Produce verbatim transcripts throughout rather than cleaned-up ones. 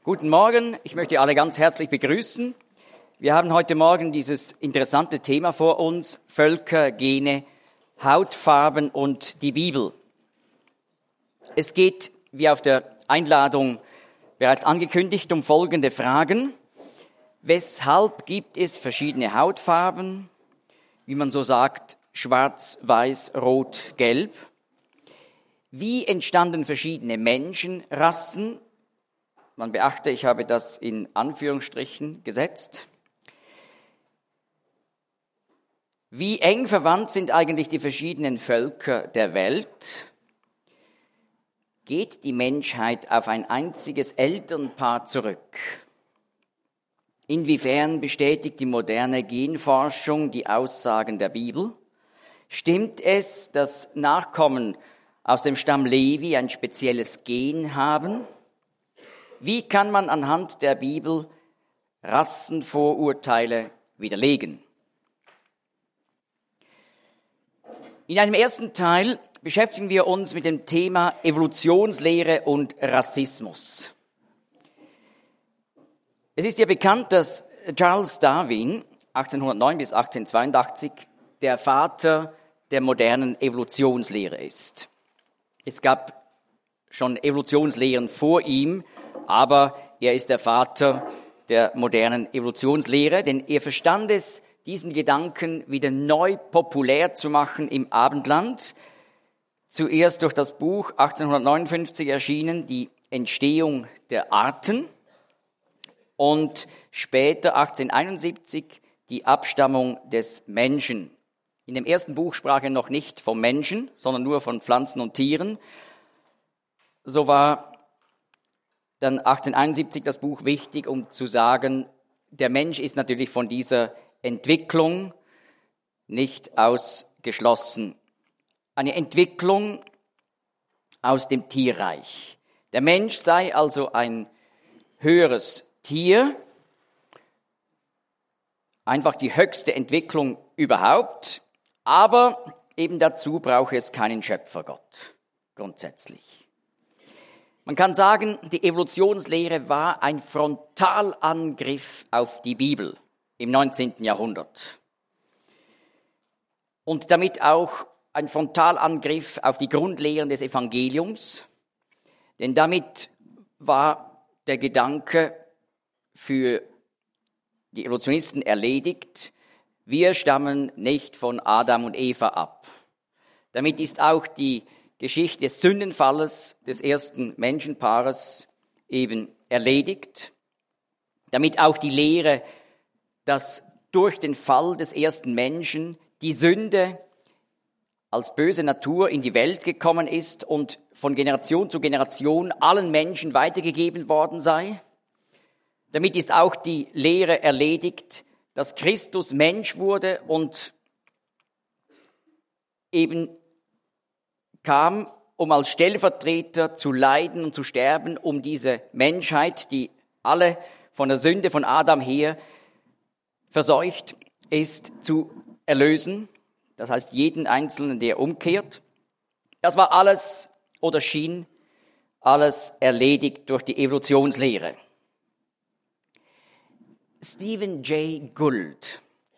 Guten Morgen, ich möchte alle ganz herzlich begrüßen. Wir haben heute Morgen dieses interessante Thema vor uns, Völker, Gene, Hautfarben und die Bibel. Es geht, wie auf der Einladung bereits angekündigt, um folgende Fragen. Weshalb gibt es verschiedene Hautfarben, wie man so sagt, schwarz, weiß, rot, gelb? Wie entstanden verschiedene Menschenrassen? Man beachte, ich habe das in Anführungsstrichen gesetzt. Wie eng verwandt sind eigentlich die verschiedenen Völker der Welt? Geht die Menschheit auf ein einziges Elternpaar zurück? Inwiefern bestätigt die moderne Genforschung die Aussagen der Bibel? Stimmt es, dass Nachkommen aus dem Stamm Levi ein spezielles Gen haben? Wie kann man anhand der Bibel Rassenvorurteile widerlegen? In einem ersten Teil beschäftigen wir uns mit dem Thema Evolutionslehre und Rassismus. Es ist ja bekannt, dass Charles Darwin achtzehnhundertneun bis achtzehnhundertzweiundachtzig der Vater der modernen Evolutionslehre ist. Es gab schon Evolutionslehren vor ihm, aber er ist der Vater der modernen Evolutionslehre, denn er verstand es, diesen Gedanken wieder neu populär zu machen im Abendland. Zuerst durch das Buch achtzehnhundertneunundfünfzig erschienen, die Entstehung der Arten, und später achtzehnhunderteinundsiebzig die Abstammung des Menschen. In dem ersten Buch sprach er noch nicht vom Menschen, sondern nur von Pflanzen und Tieren. So war dann achtzehnhunderteinundsiebzig das Buch wichtig, um zu sagen, der Mensch ist natürlich von dieser Entwicklung nicht ausgeschlossen. Eine Entwicklung aus dem Tierreich. Der Mensch sei also ein höheres Tier, einfach die höchste Entwicklung überhaupt, aber eben dazu brauche es keinen Schöpfergott, grundsätzlich. Man kann sagen, die Evolutionslehre war ein Frontalangriff auf die Bibel im neunzehnten Jahrhundert. Und damit auch ein Frontalangriff auf die Grundlehren des Evangeliums, denn damit war der Gedanke für die Evolutionisten erledigt, wir stammen nicht von Adam und Eva ab. Damit ist auch die Geschichte des Sündenfalles des ersten Menschenpaares eben erledigt. Damit auch die Lehre, dass durch den Fall des ersten Menschen die Sünde als böse Natur in die Welt gekommen ist und von Generation zu Generation allen Menschen weitergegeben worden sei. Damit ist auch die Lehre erledigt, dass Christus Mensch wurde und eben kam, um als Stellvertreter zu leiden und zu sterben, um diese Menschheit, die alle von der Sünde von Adam her verseucht ist, zu erlösen. Das heißt, jeden Einzelnen, der umkehrt. Das war alles oder schien alles erledigt durch die Evolutionslehre. Stephen Jay Gould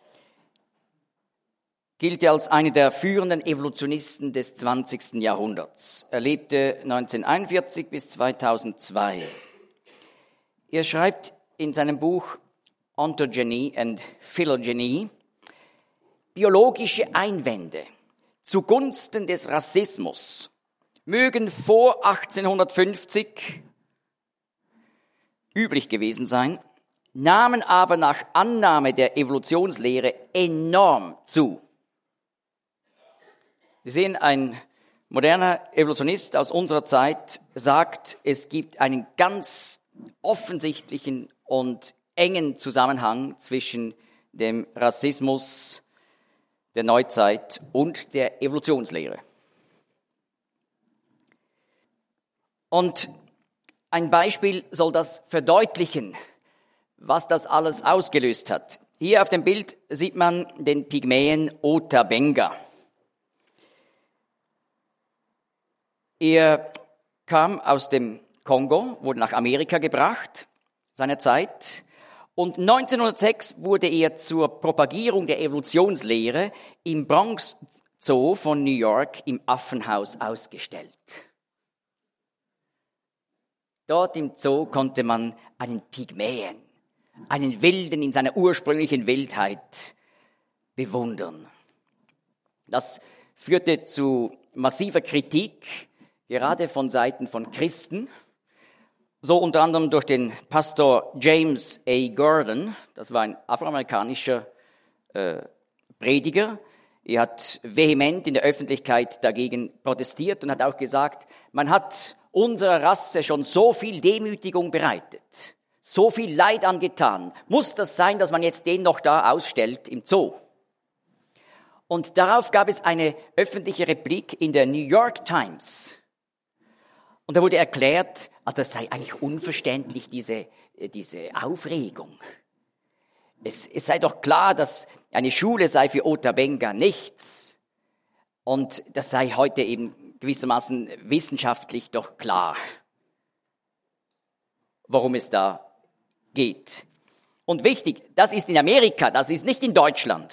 gilt ja als einer der führenden Evolutionisten des zwanzigsten Jahrhunderts. Er lebte neunzehnhunderteinundvierzig bis zweitausendzwei. Er schreibt in seinem Buch Ontogeny and Phylogeny, biologische Einwände zugunsten des Rassismus mögen vor achtzehnhundertfünfzig üblich gewesen sein, nahmen aber nach Annahme der Evolutionslehre enorm zu. Wir sehen, ein moderner Evolutionist aus unserer Zeit sagt, es gibt einen ganz offensichtlichen und engen Zusammenhang zwischen dem Rassismus der Neuzeit und der Evolutionslehre. Und ein Beispiel soll das verdeutlichen, was das alles ausgelöst hat. Hier auf dem Bild sieht man den Pygmäen Ota Benga. Er kam aus dem Kongo, wurde nach Amerika gebracht seiner Zeit. Und neunzehnhundertsechs wurde er zur Propagierung der Evolutionslehre im Bronx Zoo von New York im Affenhaus ausgestellt. Dort im Zoo konnte man einen Pygmäen, einen Wilden in seiner ursprünglichen Wildheit bewundern. Das führte zu massiver Kritik, gerade von Seiten von Christen, so unter anderem durch den Pastor James A. Gordon, das war ein afroamerikanischer äh, Prediger. Er hat vehement in der Öffentlichkeit dagegen protestiert und hat auch gesagt, man hat unserer Rasse schon so viel Demütigung bereitet, so viel Leid angetan. Muss das sein, dass man jetzt den noch da ausstellt im Zoo? Und darauf gab es eine öffentliche Replik in der New York Times. Und da wurde erklärt, also das sei eigentlich unverständlich, diese, diese Aufregung. Es, es sei doch klar, dass eine Schule sei für Ota Benga nichts. Und das sei heute eben gewissermaßen wissenschaftlich doch klar, worum es da geht. Und wichtig, das ist in Amerika, das ist nicht in Deutschland.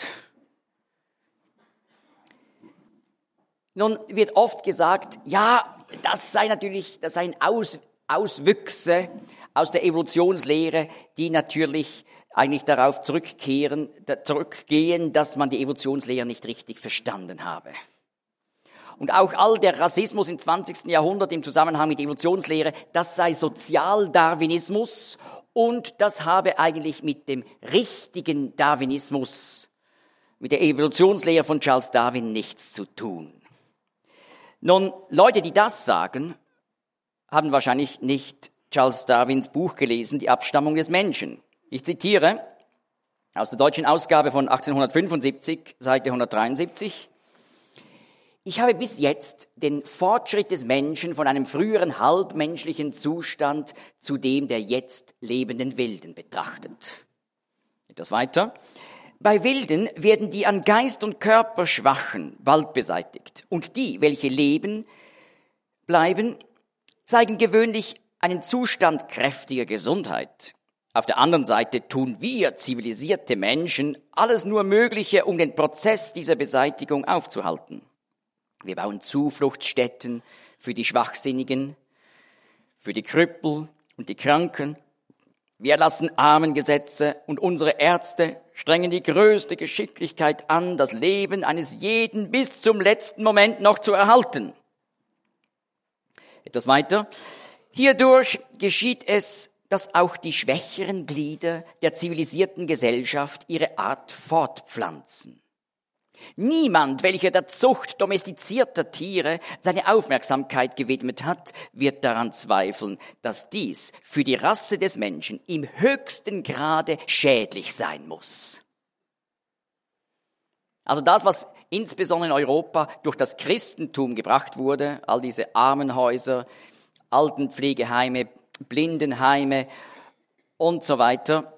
Nun wird oft gesagt, ja, das sei natürlich, das seien Aus, Auswüchse aus der Evolutionslehre, die natürlich eigentlich darauf zurückkehren, zurückgehen, dass man die Evolutionslehre nicht richtig verstanden habe. Und auch all der Rassismus im zwanzigsten Jahrhundert im Zusammenhang mit Evolutionslehre, das sei Sozialdarwinismus und das habe eigentlich mit dem richtigen Darwinismus, mit der Evolutionslehre von Charles Darwin nichts zu tun. Nun, Leute, die das sagen, haben wahrscheinlich nicht Charles Darwins Buch gelesen, Die Abstammung des Menschen. Ich zitiere aus der deutschen Ausgabe von achtzehnhundertfünfundsiebzig, Seite hundertdreiundsiebzig. Ich habe bis jetzt den Fortschritt des Menschen von einem früheren halbmenschlichen Zustand zu dem der jetzt lebenden Wilden betrachtet. Etwas weiter. Bei Wilden werden die an Geist und Körper Schwachen bald beseitigt. Und die, welche leben, bleiben, zeigen gewöhnlich einen Zustand kräftiger Gesundheit. Auf der anderen Seite tun wir, zivilisierte Menschen, alles nur Mögliche, um den Prozess dieser Beseitigung aufzuhalten. Wir bauen Zufluchtsstätten für die Schwachsinnigen, für die Krüppel und die Kranken. Wir erlassen Armengesetze und unsere Ärzte strengen die größte Geschicklichkeit an, das Leben eines jeden bis zum letzten Moment noch zu erhalten. Etwas weiter. Hierdurch geschieht es, dass auch die schwächeren Glieder der zivilisierten Gesellschaft ihre Art fortpflanzen. Niemand, welcher der Zucht domestizierter Tiere seine Aufmerksamkeit gewidmet hat, wird daran zweifeln, dass dies für die Rasse des Menschen im höchsten Grade schädlich sein muss. Also das, was insbesondere in Europa durch das Christentum gebracht wurde, all diese Armenhäuser, Altenpflegeheime, Blindenheime und so weiter,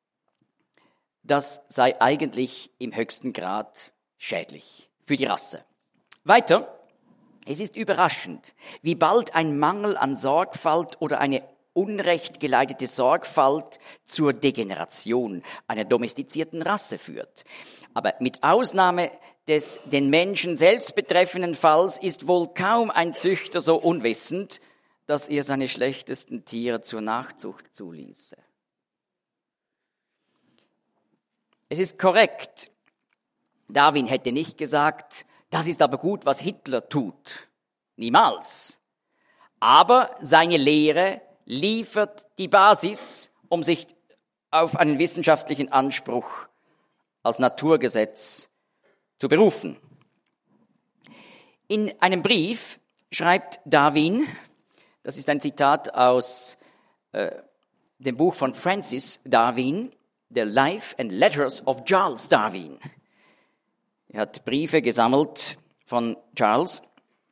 das sei eigentlich im höchsten Grad schädlich für die Rasse. Weiter, es ist überraschend, wie bald ein Mangel an Sorgfalt oder eine unrecht geleitete Sorgfalt zur Degeneration einer domestizierten Rasse führt. Aber mit Ausnahme des den Menschen selbst betreffenden Falls ist wohl kaum ein Züchter so unwissend, dass er seine schlechtesten Tiere zur Nachzucht zuließe. Es ist korrekt, Darwin hätte nicht gesagt, das ist aber gut, was Hitler tut. Niemals. Aber seine Lehre liefert die Basis, um sich auf einen wissenschaftlichen Anspruch als Naturgesetz zu berufen. In einem Brief schreibt Darwin, das ist ein Zitat aus äh, dem Buch von Francis Darwin, The Life and Letters of Charles Darwin. Er hat Briefe gesammelt von Charles.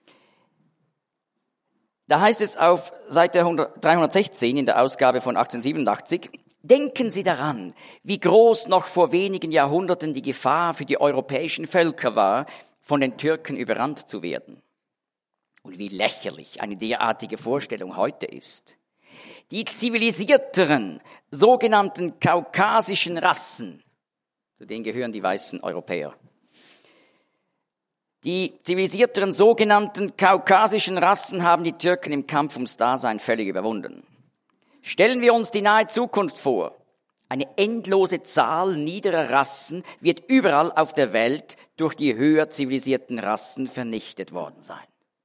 Da heißt es auf Seite dreihundertsechzehn in der Ausgabe von achtzehnhundertsiebenundachtzig, denken Sie daran, wie groß noch vor wenigen Jahrhunderten die Gefahr für die europäischen Völker war, von den Türken überrannt zu werden. Und wie lächerlich eine derartige Vorstellung heute ist. Die zivilisierteren, sogenannten kaukasischen Rassen, zu denen gehören die weißen Europäer, die zivilisierteren, sogenannten kaukasischen Rassen haben die Türken im Kampf ums Dasein völlig überwunden. Stellen wir uns die nahe Zukunft vor. Eine endlose Zahl niederer Rassen wird überall auf der Welt durch die höher zivilisierten Rassen vernichtet worden sein.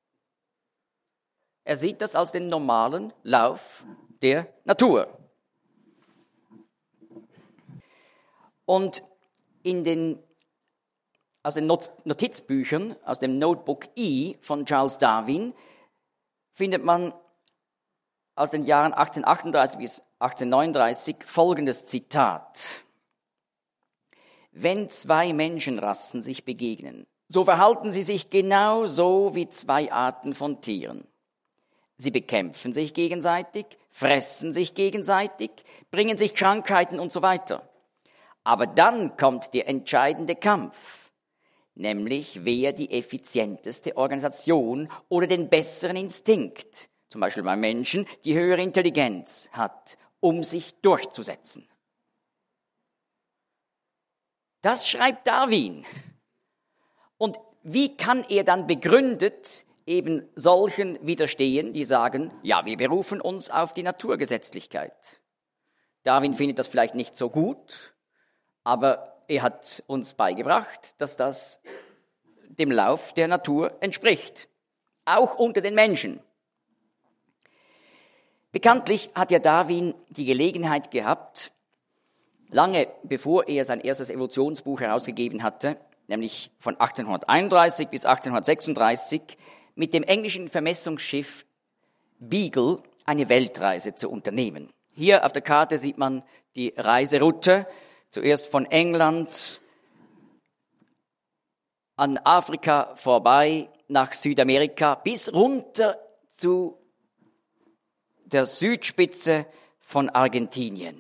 Er sieht das als den normalen Lauf der Natur. Und in den, aus den Notizbüchern, aus dem Notebook E von Charles Darwin, findet man aus den Jahren achtzehnhundertachtunddreißig bis achtzehnhundertneununddreißig folgendes Zitat. Wenn zwei Menschenrassen sich begegnen, so verhalten sie sich genauso wie zwei Arten von Tieren. Sie bekämpfen sich gegenseitig, fressen sich gegenseitig, bringen sich Krankheiten und so weiter. Aber dann kommt der entscheidende Kampf, nämlich wer die effizienteste Organisation oder den besseren Instinkt, zum Beispiel beim Menschen, die höhere Intelligenz hat, um sich durchzusetzen. Das schreibt Darwin. Und wie kann er dann begründet eben solchen widerstehen, die sagen, ja, wir berufen uns auf die Naturgesetzlichkeit. Darwin findet das vielleicht nicht so gut, aber er hat uns beigebracht, dass das dem Lauf der Natur entspricht, auch unter den Menschen. Bekanntlich hat ja Darwin die Gelegenheit gehabt, lange bevor er sein erstes Evolutionsbuch herausgegeben hatte, nämlich von achtzehnhunderteinunddreißig bis achtzehnhundertsechsunddreißig, mit dem englischen Vermessungsschiff Beagle eine Weltreise zu unternehmen. Hier auf der Karte sieht man die Reiseroute, zuerst von England an Afrika vorbei nach Südamerika bis runter zu der Südspitze von Argentinien,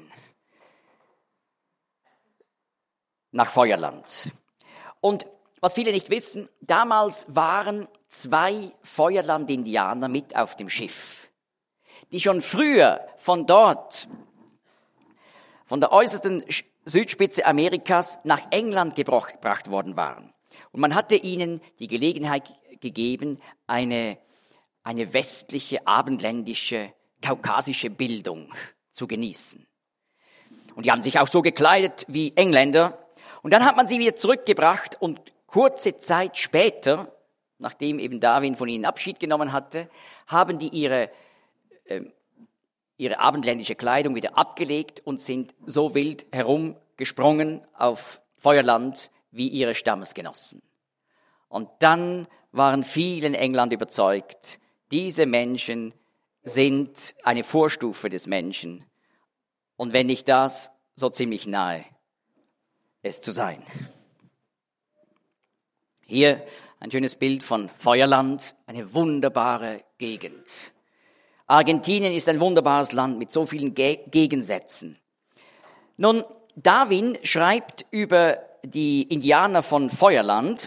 nach Feuerland. Und was viele nicht wissen, damals waren zwei Feuerland-Indianer mit auf dem Schiff, die schon früher von dort, von der äußersten Südspitze Amerikas nach England gebracht worden waren. Und man hatte ihnen die Gelegenheit gegeben, eine, eine westliche, abendländische, kaukasische Bildung zu genießen. Und die haben sich auch so gekleidet wie Engländer. Und dann hat man sie wieder zurückgebracht und kurze Zeit später, nachdem eben Darwin von ihnen Abschied genommen hatte, haben die ihre, äh, ihre abendländische Kleidung wieder abgelegt und sind so wild herumgesprungen auf Feuerland wie ihre Stammesgenossen. Und dann waren viele in England überzeugt, diese Menschen sind eine Vorstufe des Menschen. Und wenn nicht das, so ziemlich nahe, es zu sein. Hier ein schönes Bild von Feuerland, eine wunderbare Gegend. Argentinien ist ein wunderbares Land mit so vielen Ge- Gegensätzen. Nun, Darwin schreibt über die Indianer von Feuerland,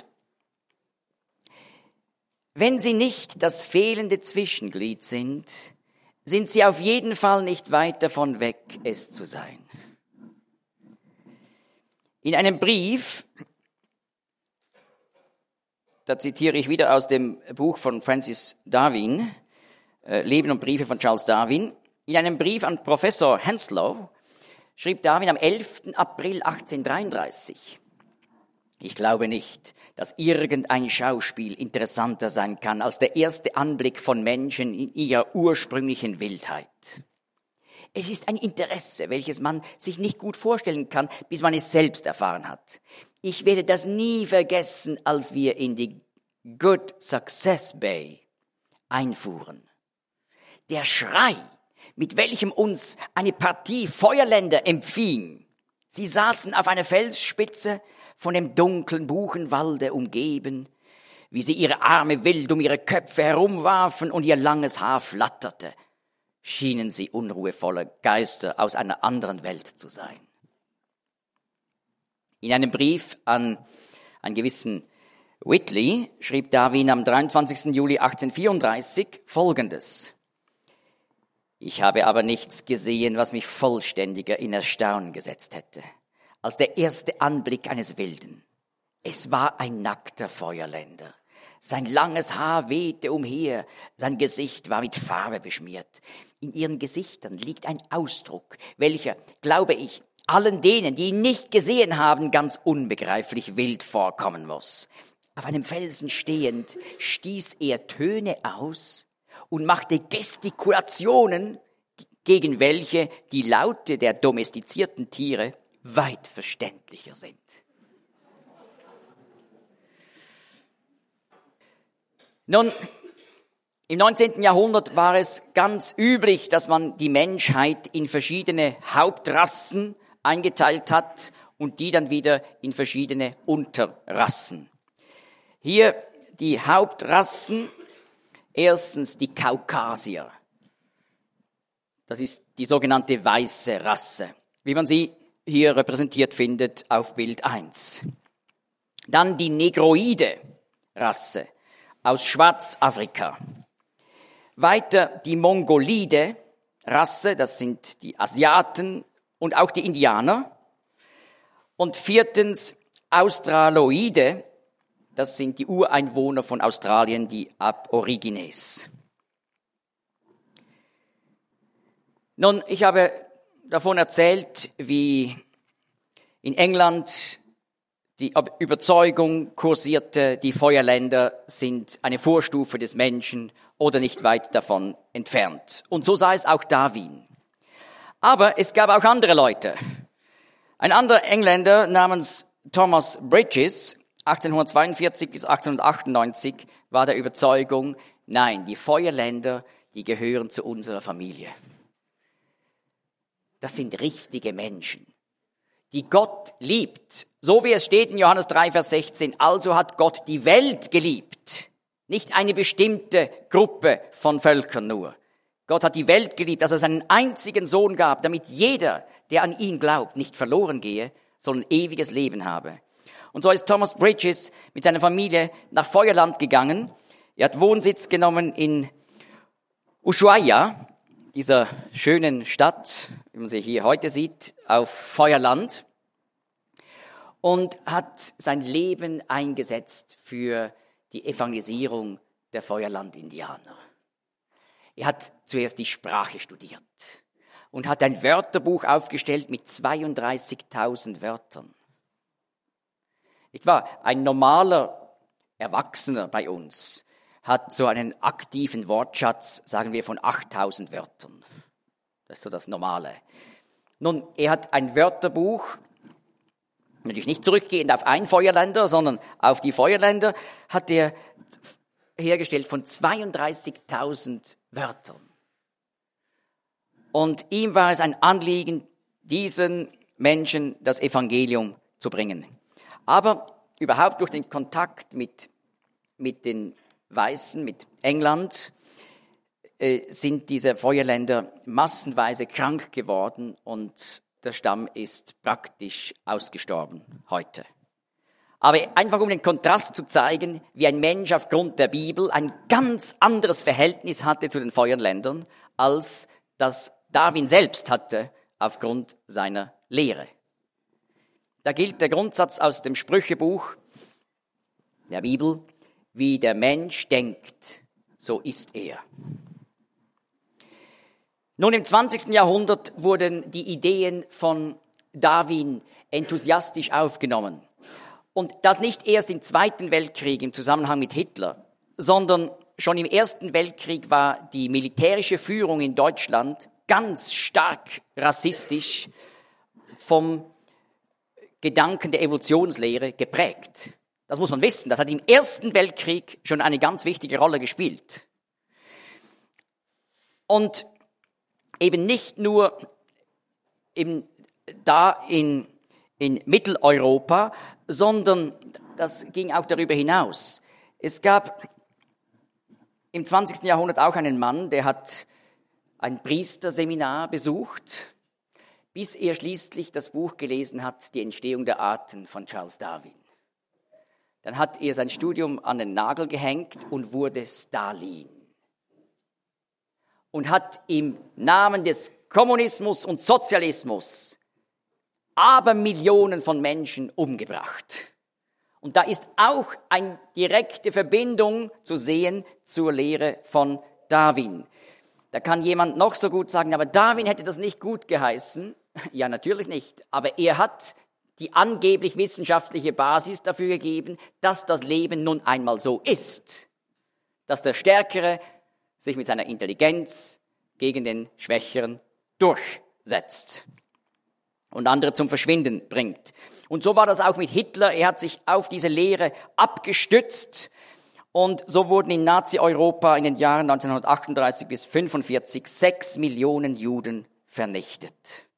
wenn sie nicht das fehlende Zwischenglied sind, sind sie auf jeden Fall nicht weit davon weg, es zu sein. In einem Brief, da zitiere ich wieder aus dem Buch von Francis Darwin, äh, Leben und Briefe von Charles Darwin, in einem Brief an Professor Henslow schrieb Darwin am elften April achtzehnhundertdreiunddreißig, ich glaube nicht, dass irgendein Schauspiel interessanter sein kann als der erste Anblick von Menschen in ihrer ursprünglichen Wildheit. Es ist ein Interesse, welches man sich nicht gut vorstellen kann, bis man es selbst erfahren hat. Ich werde das nie vergessen, als wir in die Good Success Bay einfuhren. Der Schrei, mit welchem uns eine Partie Feuerländer empfing. Sie saßen auf einer Felsspitze, von dem dunklen Buchenwalde umgeben, wie sie ihre Arme wild um ihre Köpfe herumwarfen und ihr langes Haar flatterte, schienen sie unruhevolle Geister aus einer anderen Welt zu sein. In einem Brief an einen gewissen Whitley schrieb Darwin am dreiundzwanzigsten Juli achtzehnhundertvierunddreißig Folgendes. Ich habe aber nichts gesehen, was mich vollständiger in Erstaunen gesetzt hätte, als der erste Anblick eines Wilden. Es war ein nackter Feuerländer. Sein langes Haar wehte umher, sein Gesicht war mit Farbe beschmiert. In ihren Gesichtern liegt ein Ausdruck, welcher, glaube ich, allen denen, die ihn nicht gesehen haben, ganz unbegreiflich wild vorkommen muss. Auf einem Felsen stehend stieß er Töne aus und machte Gestikulationen, gegen welche die Laute der domestizierten Tiere weit verständlicher sind. Nun, im neunzehnten Jahrhundert war es ganz üblich, dass man die Menschheit in verschiedene Hauptrassen eingeteilt hat und die dann wieder in verschiedene Unterrassen. Hier die Hauptrassen, erstens die Kaukasier. Das ist die sogenannte weiße Rasse, wie man sie hier repräsentiert findet auf Bild eins. Dann die Negroide-Rasse aus Schwarzafrika. Weiter die Mongolide-Rasse, das sind die Asiaten und auch die Indianer. Und viertens Australoide, das sind die Ureinwohner von Australien, die Aborigines. Nun, ich habe davon erzählt, wie in England die Überzeugung kursierte, die Feuerländer sind eine Vorstufe des Menschen oder nicht weit davon entfernt. Und so sah es auch Darwin. Aber es gab auch andere Leute. Ein anderer Engländer namens Thomas Bridges, achtzehnhundertzweiundvierzig bis achtzehnhundertachtundneunzig, war der Überzeugung, nein, die Feuerländer, die gehören zu unserer Familie. Das sind richtige Menschen, die Gott liebt. So wie es steht in Johannes drei, Vers sechzehn, also hat Gott die Welt geliebt. Nicht eine bestimmte Gruppe von Völkern nur. Gott hat die Welt geliebt, dass er seinen einzigen Sohn gab, damit jeder, der an ihn glaubt, nicht verloren gehe, sondern ewiges Leben habe. Und so ist Thomas Bridges mit seiner Familie nach Feuerland gegangen. Er hat Wohnsitz genommen in Ushuaia, dieser schönen Stadt, wie man sie hier heute sieht, auf Feuerland, und hat sein Leben eingesetzt für die Evangelisierung der Feuerland-Indianer. Er hat zuerst die Sprache studiert und hat ein Wörterbuch aufgestellt mit zweiunddreißigtausend Wörtern. Nicht wahr? Ein normaler Erwachsener bei uns hat so einen aktiven Wortschatz, sagen wir, von achttausend Wörtern. Das ist so das Normale. Nun, er hat ein Wörterbuch, natürlich nicht zurückgehend auf ein Feuerländer, sondern auf die Feuerländer, hat er hergestellt von zweiunddreißigtausend Wörtern. Und ihm war es ein Anliegen, diesen Menschen das Evangelium zu bringen. Aber überhaupt durch den Kontakt mit, mit den Weißen, mit England, äh, sind diese Feuerländer massenweise krank geworden und der Stamm ist praktisch ausgestorben heute. Aber einfach um den Kontrast zu zeigen, wie ein Mensch aufgrund der Bibel ein ganz anderes Verhältnis hatte zu den Feuerländern, als das Darwin selbst hatte aufgrund seiner Lehre. Da gilt der Grundsatz aus dem Sprüchebuch der Bibel: Wie der Mensch denkt, so ist er. Nun, im zwanzigsten Jahrhundert wurden die Ideen von Darwin enthusiastisch aufgenommen. Und das nicht erst im Zweiten Weltkrieg im Zusammenhang mit Hitler, sondern schon im Ersten Weltkrieg war die militärische Führung in Deutschland ganz stark rassistisch vom Gedanken der Evolutionslehre geprägt. Das muss man wissen. Das hat im Ersten Weltkrieg schon eine ganz wichtige Rolle gespielt. Und eben nicht nur eben da in, in Mitteleuropa, sondern das ging auch darüber hinaus. Es gab im zwanzigsten Jahrhundert auch einen Mann, der hat ein Priesterseminar besucht, bis er schließlich das Buch gelesen hat, Die Entstehung der Arten von Charles Darwin. Dann hat er sein Studium an den Nagel gehängt und wurde Stalin. und hat im Namen des Kommunismus und Sozialismus Abermillionen von Menschen umgebracht. Und da ist auch eine direkte Verbindung zu sehen zur Lehre von Darwin. Da kann jemand noch so gut sagen, aber Darwin hätte das nicht gut geheißen. Ja, natürlich nicht. Aber er hat die angeblich wissenschaftliche Basis dafür gegeben, dass das Leben nun einmal so ist. Dass der Stärkere sich mit seiner Intelligenz gegen den Schwächeren durchsetzt und andere zum Verschwinden bringt. Und so war das auch mit Hitler. Er hat sich auf diese Lehre abgestützt. Und so wurden in Nazi-Europa in den Jahren neunzehnhundertachtunddreißig bis fünfundvierzig sechs Millionen Juden vernichtet.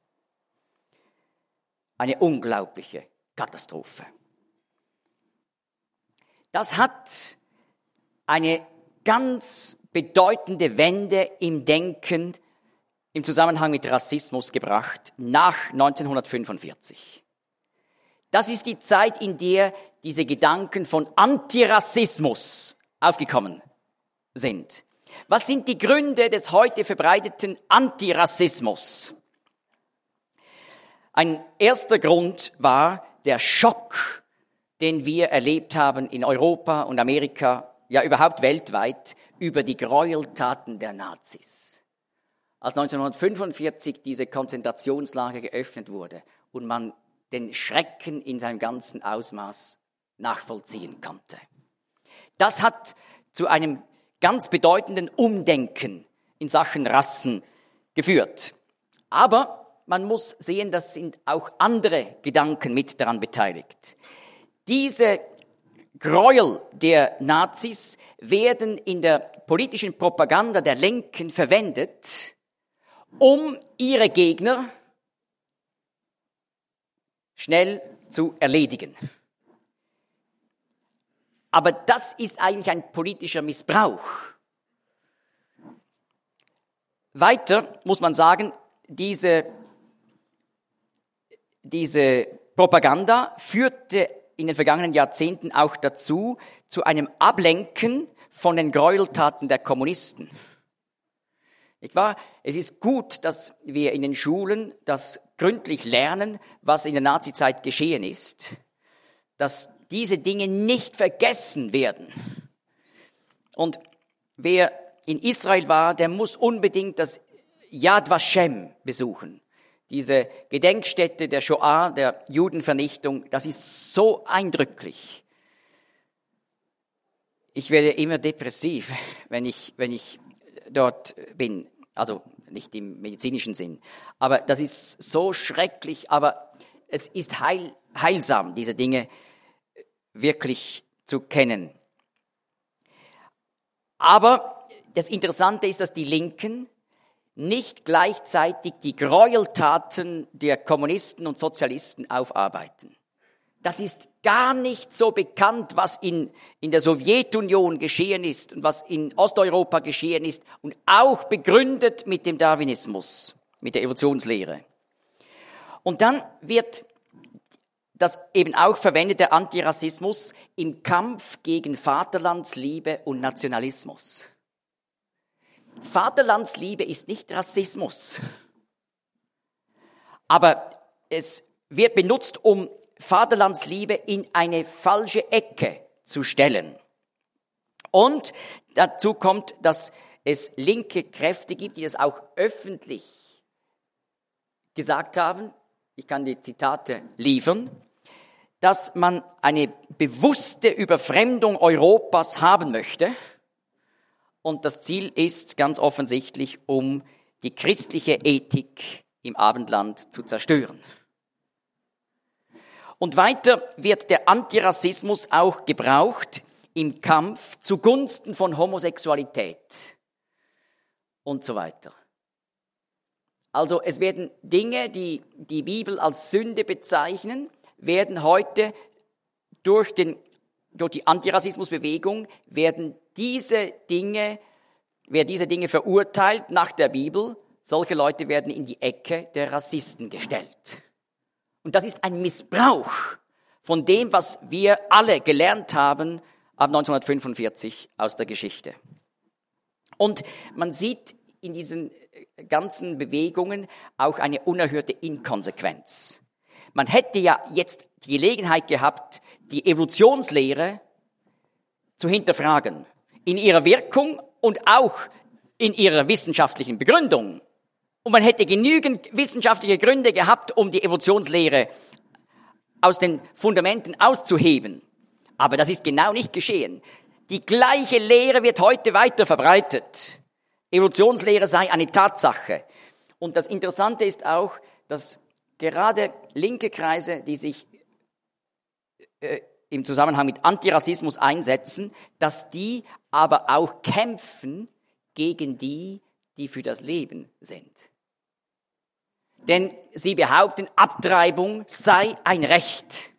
Eine unglaubliche Katastrophe. Das hat eine ganz bedeutende Wende im Denken im Zusammenhang mit Rassismus gebracht nach neunzehnhundertfünfundvierzig. Das ist die Zeit, in der diese Gedanken von Antirassismus aufgekommen sind. Was sind die Gründe des heute verbreiteten Antirassismus? Ein erster Grund war der Schock, den wir erlebt haben in Europa und Amerika, ja überhaupt weltweit, über die Gräueltaten der Nazis. Als neunzehnhundertfünfundvierzig diese Konzentrationslager geöffnet wurde und man den Schrecken in seinem ganzen Ausmaß nachvollziehen konnte. Das hat zu einem ganz bedeutenden Umdenken in Sachen Rassen geführt. Aber man muss sehen, das sind auch andere Gedanken mit daran beteiligt. Diese Gräuel der Nazis werden in der politischen Propaganda der Linken verwendet, um ihre Gegner schnell zu erledigen. Aber das ist eigentlich ein politischer Missbrauch. Weiter muss man sagen, diese, diese Propaganda führte in den vergangenen Jahrzehnten auch dazu, zu einem Ablenken von den Gräueltaten der Kommunisten. Nicht wahr? Es ist gut, dass wir in den Schulen das gründlich lernen, was in der Nazizeit geschehen ist, dass diese Dinge nicht vergessen werden. Und wer in Israel war, der muss unbedingt das Yad Vashem besuchen. Diese Gedenkstätte der Shoah, der Judenvernichtung, das ist so eindrücklich. Ich werde immer depressiv, wenn ich, wenn ich dort bin. Also nicht im medizinischen Sinn. Aber das ist so schrecklich, aber es ist heil, heilsam, diese Dinge wirklich zu kennen. Aber das Interessante ist, dass die Linken nicht gleichzeitig die Gräueltaten der Kommunisten und Sozialisten aufarbeiten. Das ist gar nicht so bekannt, was in, in der Sowjetunion geschehen ist und was in Osteuropa geschehen ist und auch begründet mit dem Darwinismus, mit der Evolutionslehre. Und dann wird das eben auch verwendet, der Antirassismus, im Kampf gegen Vaterlandsliebe und Nationalismus. Vaterlandsliebe ist nicht Rassismus, aber es wird benutzt, um Vaterlandsliebe in eine falsche Ecke zu stellen. Und dazu kommt, dass es linke Kräfte gibt, die das auch öffentlich gesagt haben. Ich kann die Zitate liefern, dass man eine bewusste Überfremdung Europas haben möchte. Und das Ziel ist ganz offensichtlich, um die christliche Ethik im Abendland zu zerstören. Und weiter wird der Antirassismus auch gebraucht im Kampf zugunsten von Homosexualität und so weiter. Also es werden Dinge, die die Bibel als Sünde bezeichnen, werden heute durch, den, durch die Antirassismusbewegung, werden diese Dinge, werden diese Dinge verurteilt nach der Bibel. Solche Leute werden in die Ecke der Rassisten gestellt. Und das ist ein Missbrauch von dem, was wir alle gelernt haben ab neunzehnhundertfünfundvierzig aus der Geschichte. Und man sieht in diesen ganzen Bewegungen auch eine unerhörte Inkonsequenz. Man hätte ja jetzt die Gelegenheit gehabt, die Evolutionslehre zu hinterfragen, in ihrer Wirkung und auch in ihrer wissenschaftlichen Begründung. Und man hätte genügend wissenschaftliche Gründe gehabt, um die Evolutionslehre aus den Fundamenten auszuheben. Aber das ist genau nicht geschehen. Die gleiche Lehre wird heute weiter verbreitet. Evolutionslehre sei eine Tatsache. Und das Interessante ist auch, dass gerade linke Kreise, die sich äh, im Zusammenhang mit Antirassismus einsetzen, dass die aber auch kämpfen gegen die, die für das Leben sind. Denn sie behaupten, Abtreibung sei ein Recht.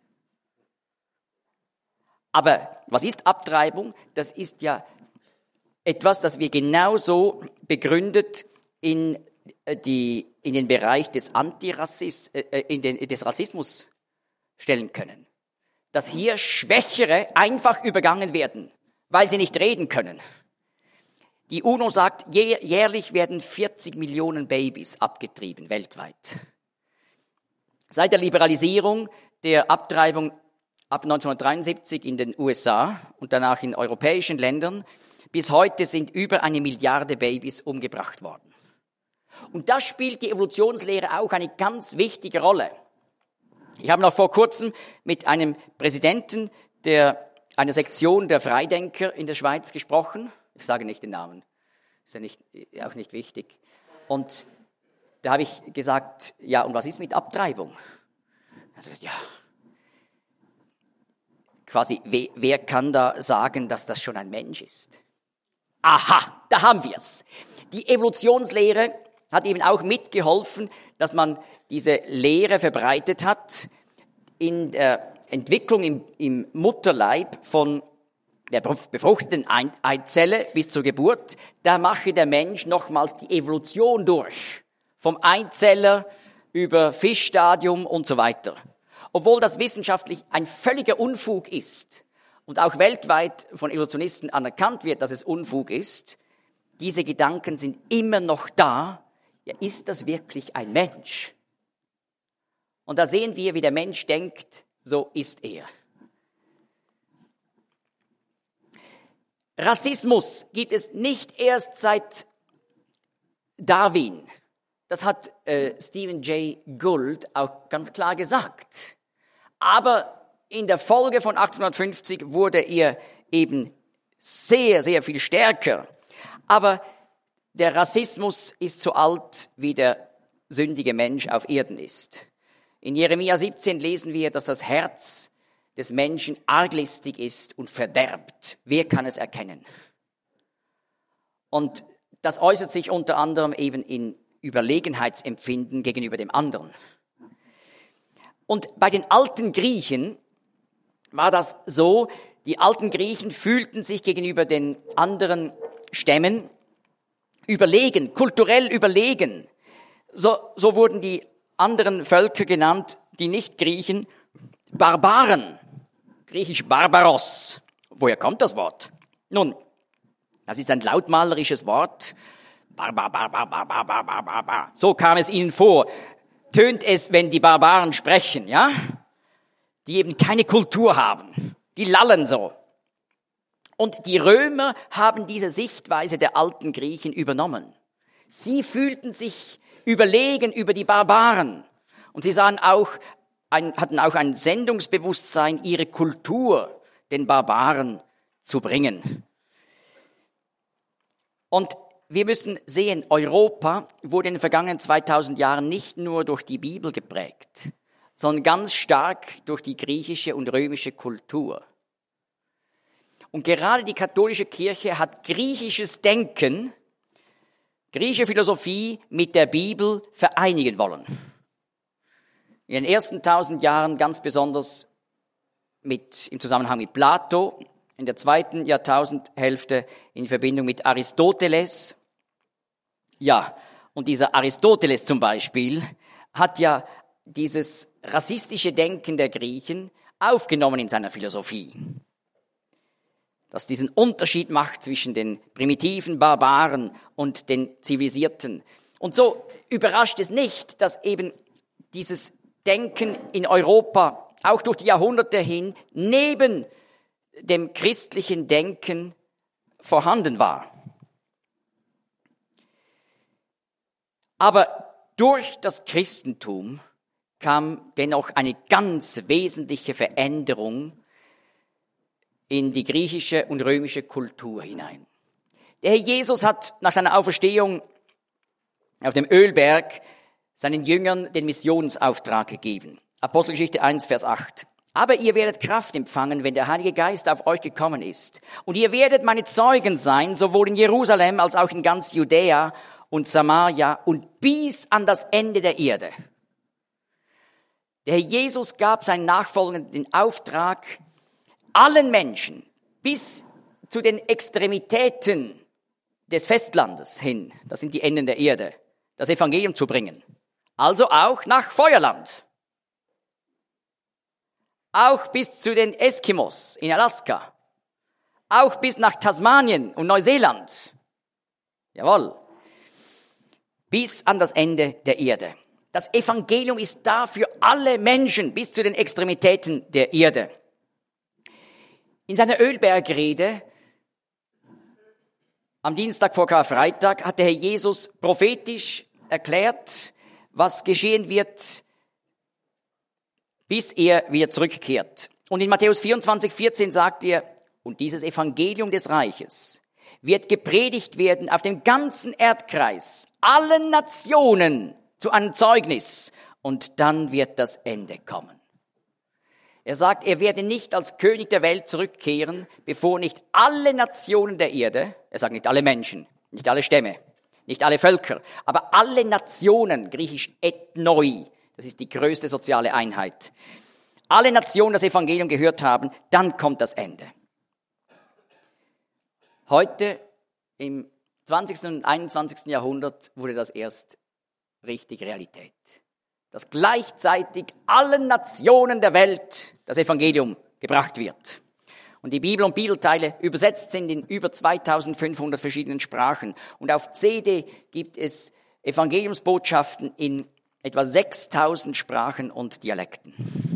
Aber was ist Abtreibung? Das ist ja etwas, das wir genauso begründet in, die, in den Bereich des Antirassismus, äh, in den, des Rassismus stellen können. Dass hier Schwächere einfach übergangen werden, weil sie nicht reden können. Die UNO sagt, jährlich werden vierzig Millionen Babys abgetrieben, weltweit. Seit der Liberalisierung der Abtreibung ab neunzehnhundertdreiundsiebzig in den U S A und danach in europäischen Ländern, bis heute sind über eine Milliarde Babys umgebracht worden. Und da spielt die Evolutionslehre auch eine ganz wichtige Rolle. Ich habe noch vor kurzem mit einem Präsidenten der, einer Sektion der Freidenker in der Schweiz gesprochen. Ich sage nicht den Namen, ist ja nicht, auch nicht wichtig. Und da habe ich gesagt, ja, und was ist mit Abtreibung? Also, ja, quasi, wer, wer kann da sagen, dass das schon ein Mensch ist? Aha, da haben wir es. Die Evolutionslehre hat eben auch mitgeholfen, dass man diese Lehre verbreitet hat in der Entwicklung im, im Mutterleib von der befruchteten Eizelle bis zur Geburt. Da mache der Mensch nochmals die Evolution durch. Vom Einzeller über Fischstadium und so weiter. Obwohl das wissenschaftlich ein völliger Unfug ist und auch weltweit von Evolutionisten anerkannt wird, dass es Unfug ist, diese Gedanken sind immer noch da. Ja, ist das wirklich ein Mensch? Und da sehen wir, wie der Mensch denkt, so ist er. Rassismus gibt es nicht erst seit Darwin. Das hat äh, Stephen Jay Gould auch ganz klar gesagt. Aber in der Folge von achtzehnhundertfünfzig wurde er eben sehr, sehr viel stärker. Aber der Rassismus ist so alt, wie der sündige Mensch auf Erden ist. In Jeremia siebzehn lesen wir, dass das Herz des Menschen arglistig ist und verderbt. Wer kann es erkennen? Und das äußert sich unter anderem eben in Überlegenheitsempfinden gegenüber dem anderen. Und bei den alten Griechen war das so, die alten Griechen fühlten sich gegenüber den anderen Stämmen überlegen, kulturell überlegen. So, so wurden die anderen Völker genannt, die Nicht-Griechen, Barbaren. Griechisch Barbaros. Woher kommt das Wort? Nun, das ist ein lautmalerisches Wort. Barbar, barbar, barbar, barbar, barbar. So kam es ihnen vor. Tönt es, wenn die Barbaren sprechen, ja? Die eben keine Kultur haben. Die lallen so. Und die Römer haben diese Sichtweise der alten Griechen übernommen. Sie fühlten sich überlegen über die Barbaren. Und sie sahen auch, ein, hatten auch ein Sendungsbewusstsein, ihre Kultur den Barbaren zu bringen. Und wir müssen sehen, Europa wurde in den vergangenen zweitausend Jahren nicht nur durch die Bibel geprägt, sondern ganz stark durch die griechische und römische Kultur. Und gerade die katholische Kirche hat griechisches Denken, griechische Philosophie mit der Bibel vereinigen wollen. In den ersten tausend Jahren ganz besonders mit, im Zusammenhang mit Plato, in der zweiten Jahrtausendhälfte in Verbindung mit Aristoteles. Ja, und dieser Aristoteles zum Beispiel hat ja dieses rassistische Denken der Griechen aufgenommen in seiner Philosophie. das diesen Unterschied macht zwischen den primitiven Barbaren und den Zivilisierten. Und so überrascht es nicht, dass eben dieses Denken in Europa auch durch die Jahrhunderte hin neben dem christlichen Denken vorhanden war. Aber durch das Christentum kam dennoch eine ganz wesentliche Veränderung in die griechische und römische Kultur hinein. Der Herr Jesus hat nach seiner Auferstehung auf dem Ölberg seinen Jüngern den Missionsauftrag gegeben. Apostelgeschichte eins, Vers acht. Aber ihr werdet Kraft empfangen, wenn der Heilige Geist auf euch gekommen ist. Und ihr werdet meine Zeugen sein, sowohl in Jerusalem als auch in ganz Judäa und Samaria und bis an das Ende der Erde. Der Herr Jesus gab seinen Nachfolgern den Auftrag, allen Menschen bis zu den Extremitäten des Festlandes hin, das sind die Enden der Erde, das Evangelium zu bringen. Also auch nach Feuerland. Auch bis zu den Eskimos in Alaska. Auch bis nach Tasmanien und Neuseeland. Jawohl. Bis an das Ende der Erde. Das Evangelium ist da für alle Menschen bis zu den Extremitäten der Erde. In seiner Ölbergrede am Dienstag vor Karfreitag hat der Herr Jesus prophetisch erklärt, was geschehen wird, bis er wieder zurückkehrt. Und in Matthäus vierundzwanzig, vierzehn sagt er, und dieses Evangelium des Reiches wird gepredigt werden auf dem ganzen Erdkreis, allen Nationen zu einem Zeugnis, und dann wird das Ende kommen. Er sagt, er werde nicht als König der Welt zurückkehren, bevor nicht alle Nationen der Erde, er sagt nicht alle Menschen, nicht alle Stämme, nicht alle Völker, aber alle Nationen, griechisch ethnoi, das ist die größte soziale Einheit, alle Nationen das Evangelium gehört haben, dann kommt das Ende. Heute, im zwanzigsten und einundzwanzigsten Jahrhundert, wurde das erst richtig Realität. Dass gleichzeitig allen Nationen der Welt das Evangelium gebracht wird. Und die Bibel und Bibelteile übersetzt sind in über zweitausendfünfhundert verschiedenen Sprachen. Und auf C D gibt es Evangeliumsbotschaften in etwa sechstausend Sprachen und Dialekten.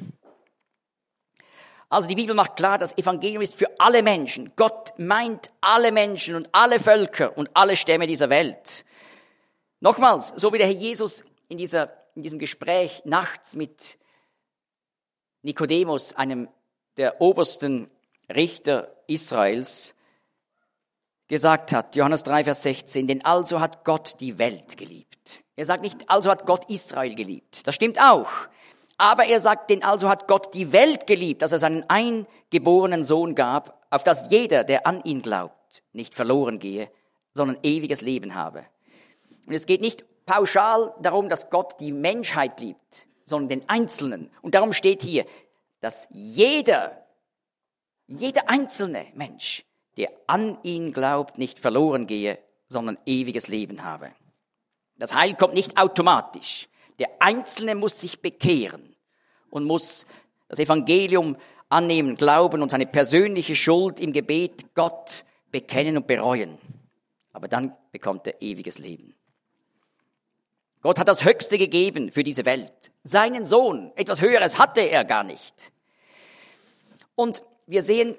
Also die Bibel macht klar, das Evangelium ist für alle Menschen. Gott meint alle Menschen und alle Völker und alle Stämme dieser Welt. Nochmals, so wie der Herr Jesus in dieser in diesem Gespräch nachts mit Nikodemus, einem der obersten Richter Israels, gesagt hat, Johannes drei, Vers sechzehn, denn also hat Gott die Welt geliebt. Er sagt nicht, also hat Gott Israel geliebt. Das stimmt auch. Aber er sagt, denn also hat Gott die Welt geliebt, dass er seinen eingeborenen Sohn gab, auf dass jeder, der an ihn glaubt, nicht verloren gehe, sondern ewiges Leben habe. Und es geht nicht pauschal darum, dass Gott die Menschheit liebt, sondern den Einzelnen. Und darum steht hier, dass jeder, jeder einzelne Mensch, der an ihn glaubt, nicht verloren gehe, sondern ewiges Leben habe. Das Heil kommt nicht automatisch. Der Einzelne muss sich bekehren und muss das Evangelium annehmen, glauben und seine persönliche Schuld im Gebet Gott bekennen und bereuen. Aber dann bekommt er ewiges Leben. Gott hat das Höchste gegeben für diese Welt. Seinen Sohn. Etwas Höheres hatte er gar nicht. Und wir sehen,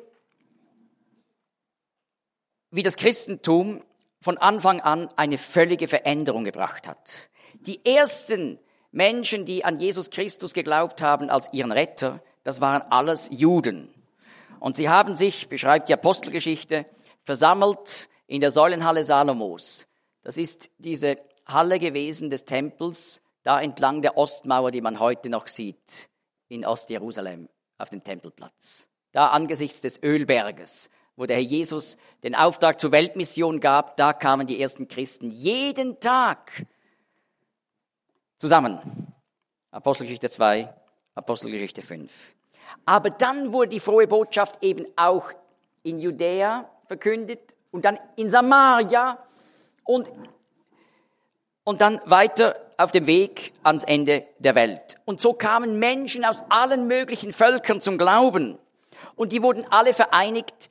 wie das Christentum von Anfang an eine völlige Veränderung gebracht hat. Die ersten Menschen, die an Jesus Christus geglaubt haben als ihren Retter, das waren alles Juden. Und sie haben sich, beschreibt die Apostelgeschichte, versammelt in der Säulenhalle Salomos. Das ist diese Halle gewesen des Tempels, da entlang der Ostmauer, die man heute noch sieht, in Ostjerusalem, auf dem Tempelplatz. Da angesichts des Ölberges, wo der Herr Jesus den Auftrag zur Weltmission gab, da kamen die ersten Christen jeden Tag zusammen. Apostelgeschichte zwei, Apostelgeschichte fünf. Aber dann wurde die frohe Botschaft eben auch in Judäa verkündet und dann in Samaria und Und dann weiter auf dem Weg ans Ende der Welt. Und so kamen Menschen aus allen möglichen Völkern zum Glauben. Und die wurden alle vereinigt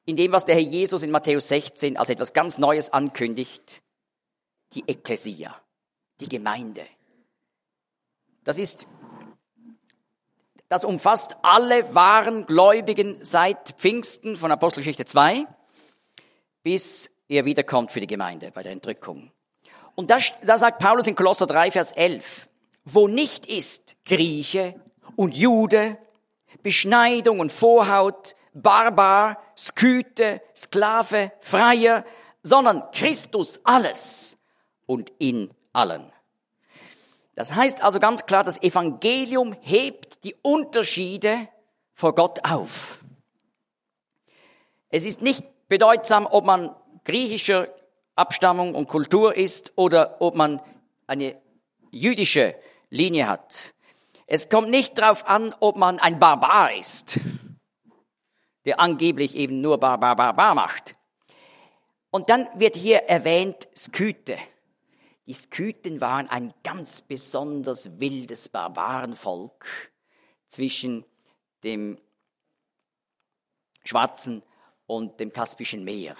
in dem, was der Herr Jesus in Matthäus sechzehn als etwas ganz Neues ankündigt, die Ekklesia, die Gemeinde. Das ist, das umfasst alle wahren Gläubigen seit Pfingsten von Apostelgeschichte zwei, bis er wiederkommt für die Gemeinde bei der Entrückung. Und da, da sagt Paulus in Kolosser drei, Vers elf, wo nicht ist Grieche und Jude, Beschneidung und Vorhaut, Barbar, Skythe, Sklave, Freier, sondern Christus alles und in allen. Das heißt also ganz klar, das Evangelium hebt die Unterschiede vor Gott auf. Es ist nicht bedeutsam, ob man griechischer Abstammung und Kultur ist oder ob man eine jüdische Linie hat. Es kommt nicht darauf an, ob man ein Barbar ist, der angeblich eben nur Barbar, Barbar macht. Und dann wird hier erwähnt Skythe. Die Skythen waren ein ganz besonders wildes Barbarenvolk zwischen dem Schwarzen und dem Kaspischen Meer.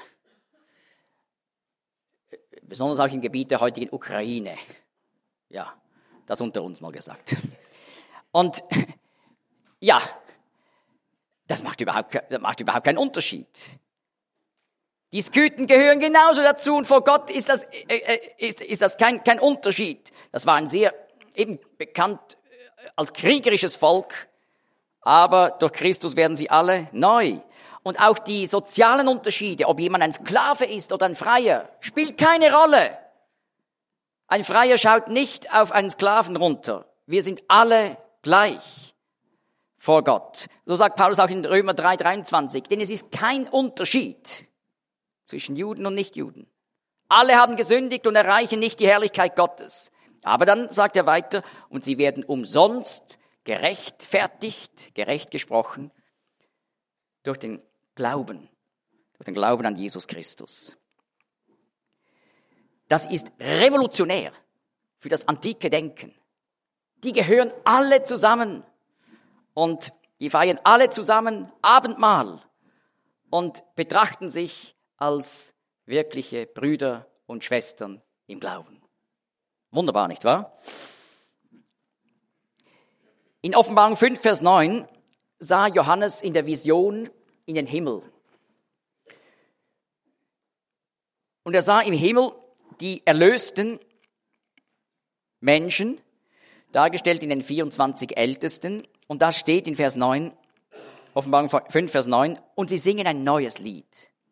Besonders auch im Gebiet der heutigen Ukraine. Ja, das unter uns mal gesagt. Und ja, das macht überhaupt, das macht überhaupt keinen Unterschied. Die Skythen gehören genauso dazu und vor Gott ist das, äh, ist, ist das kein, kein Unterschied. Das war ein sehr eben bekannt als kriegerisches Volk, aber durch Christus werden sie alle neu. Und auch die sozialen Unterschiede, ob jemand ein Sklave ist oder ein Freier, spielt keine Rolle. Ein Freier schaut nicht auf einen Sklaven runter. Wir sind alle gleich vor Gott. So sagt Paulus auch in Römer drei, dreiundzwanzig. Denn es ist kein Unterschied zwischen Juden und Nichtjuden. Alle haben gesündigt und erreichen nicht die Herrlichkeit Gottes. Aber dann sagt er weiter, und sie werden umsonst gerechtfertigt, gerecht gesprochen, durch den Glauben, durch den Glauben an Jesus Christus. Das ist revolutionär für das antike Denken. Die gehören alle zusammen und die feiern alle zusammen Abendmahl und betrachten sich als wirkliche Brüder und Schwestern im Glauben. Wunderbar, nicht wahr? In Offenbarung fünf, Vers neun sah Johannes in der Vision in den Himmel. Und er sah im Himmel die erlösten Menschen, dargestellt in den vierundzwanzig Ältesten. Und da steht in Vers neun, Offenbarung fünf, Vers neun, und sie singen ein neues Lied.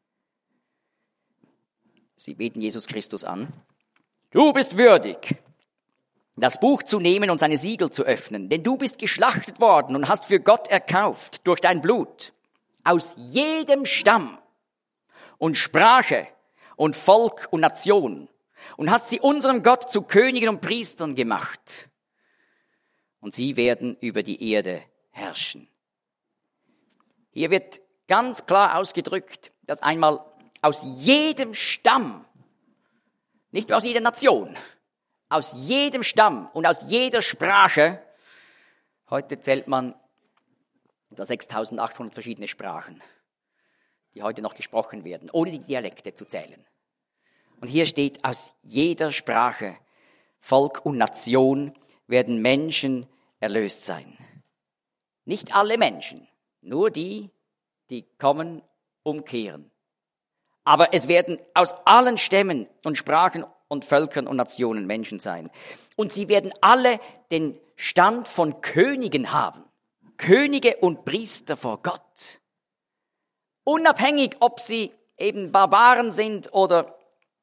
Sie beten Jesus Christus an. Du bist würdig, das Buch zu nehmen und seine Siegel zu öffnen, denn du bist geschlachtet worden und hast für Gott erkauft durch dein Blut aus jedem Stamm und Sprache und Volk und Nation und hast sie unserem Gott zu Königen und Priestern gemacht. Und sie werden über die Erde herrschen. Hier wird ganz klar ausgedrückt, dass einmal aus jedem Stamm, nicht nur aus jeder Nation, aus jedem Stamm und aus jeder Sprache, heute zählt man etwa sechstausendachthundert verschiedene Sprachen, die heute noch gesprochen werden, ohne die Dialekte zu zählen. Und hier steht, aus jeder Sprache, Volk und Nation werden Menschen erlöst sein. Nicht alle Menschen, nur die, die kommen, umkehren. Aber es werden aus allen Stämmen und Sprachen und Völkern und Nationen Menschen sein. Und sie werden alle den Stand von Königen haben. Könige und Priester vor Gott. Unabhängig, ob sie eben Barbaren sind oder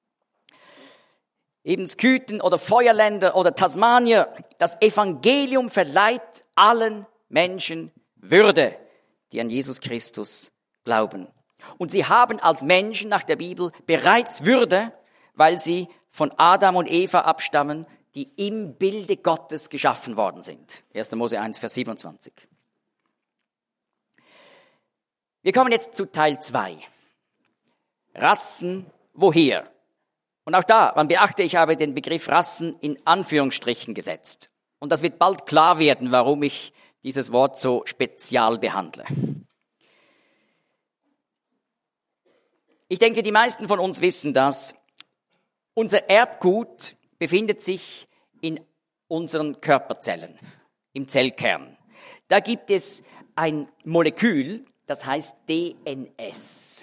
eben Skythen oder Feuerländer oder Tasmanier. Das Evangelium verleiht allen Menschen Würde, die an Jesus Christus glauben. Und sie haben als Menschen nach der Bibel bereits Würde, weil sie von Adam und Eva abstammen, die im Bilde Gottes geschaffen worden sind. erster Mose eins, Vers siebenundzwanzig. Wir kommen jetzt zu Teil zwei. Rassen, woher? Und auch da, man beachte, ich habe den Begriff Rassen in Anführungsstrichen gesetzt. Und das wird bald klar werden, warum ich dieses Wort so spezial behandle. Ich denke, die meisten von uns wissen das. Unser Erbgut befindet sich in unseren Körperzellen, im Zellkern. Da gibt es ein Molekül, das heißt D N S.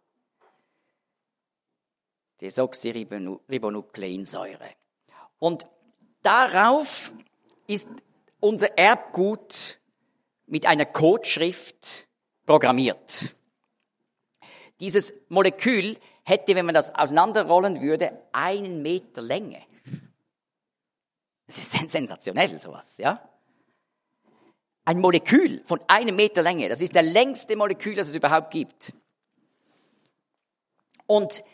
Desoxyribonukleinsäure. Und darauf ist unser Erbgut mit einer Codeschrift programmiert. Dieses Molekül hätte, wenn man das auseinanderrollen würde, einen Meter Länge. Das ist sensationell, sowas, ja? Ein Molekül von einem Meter Länge, das ist der längste Molekül, das es überhaupt gibt. Und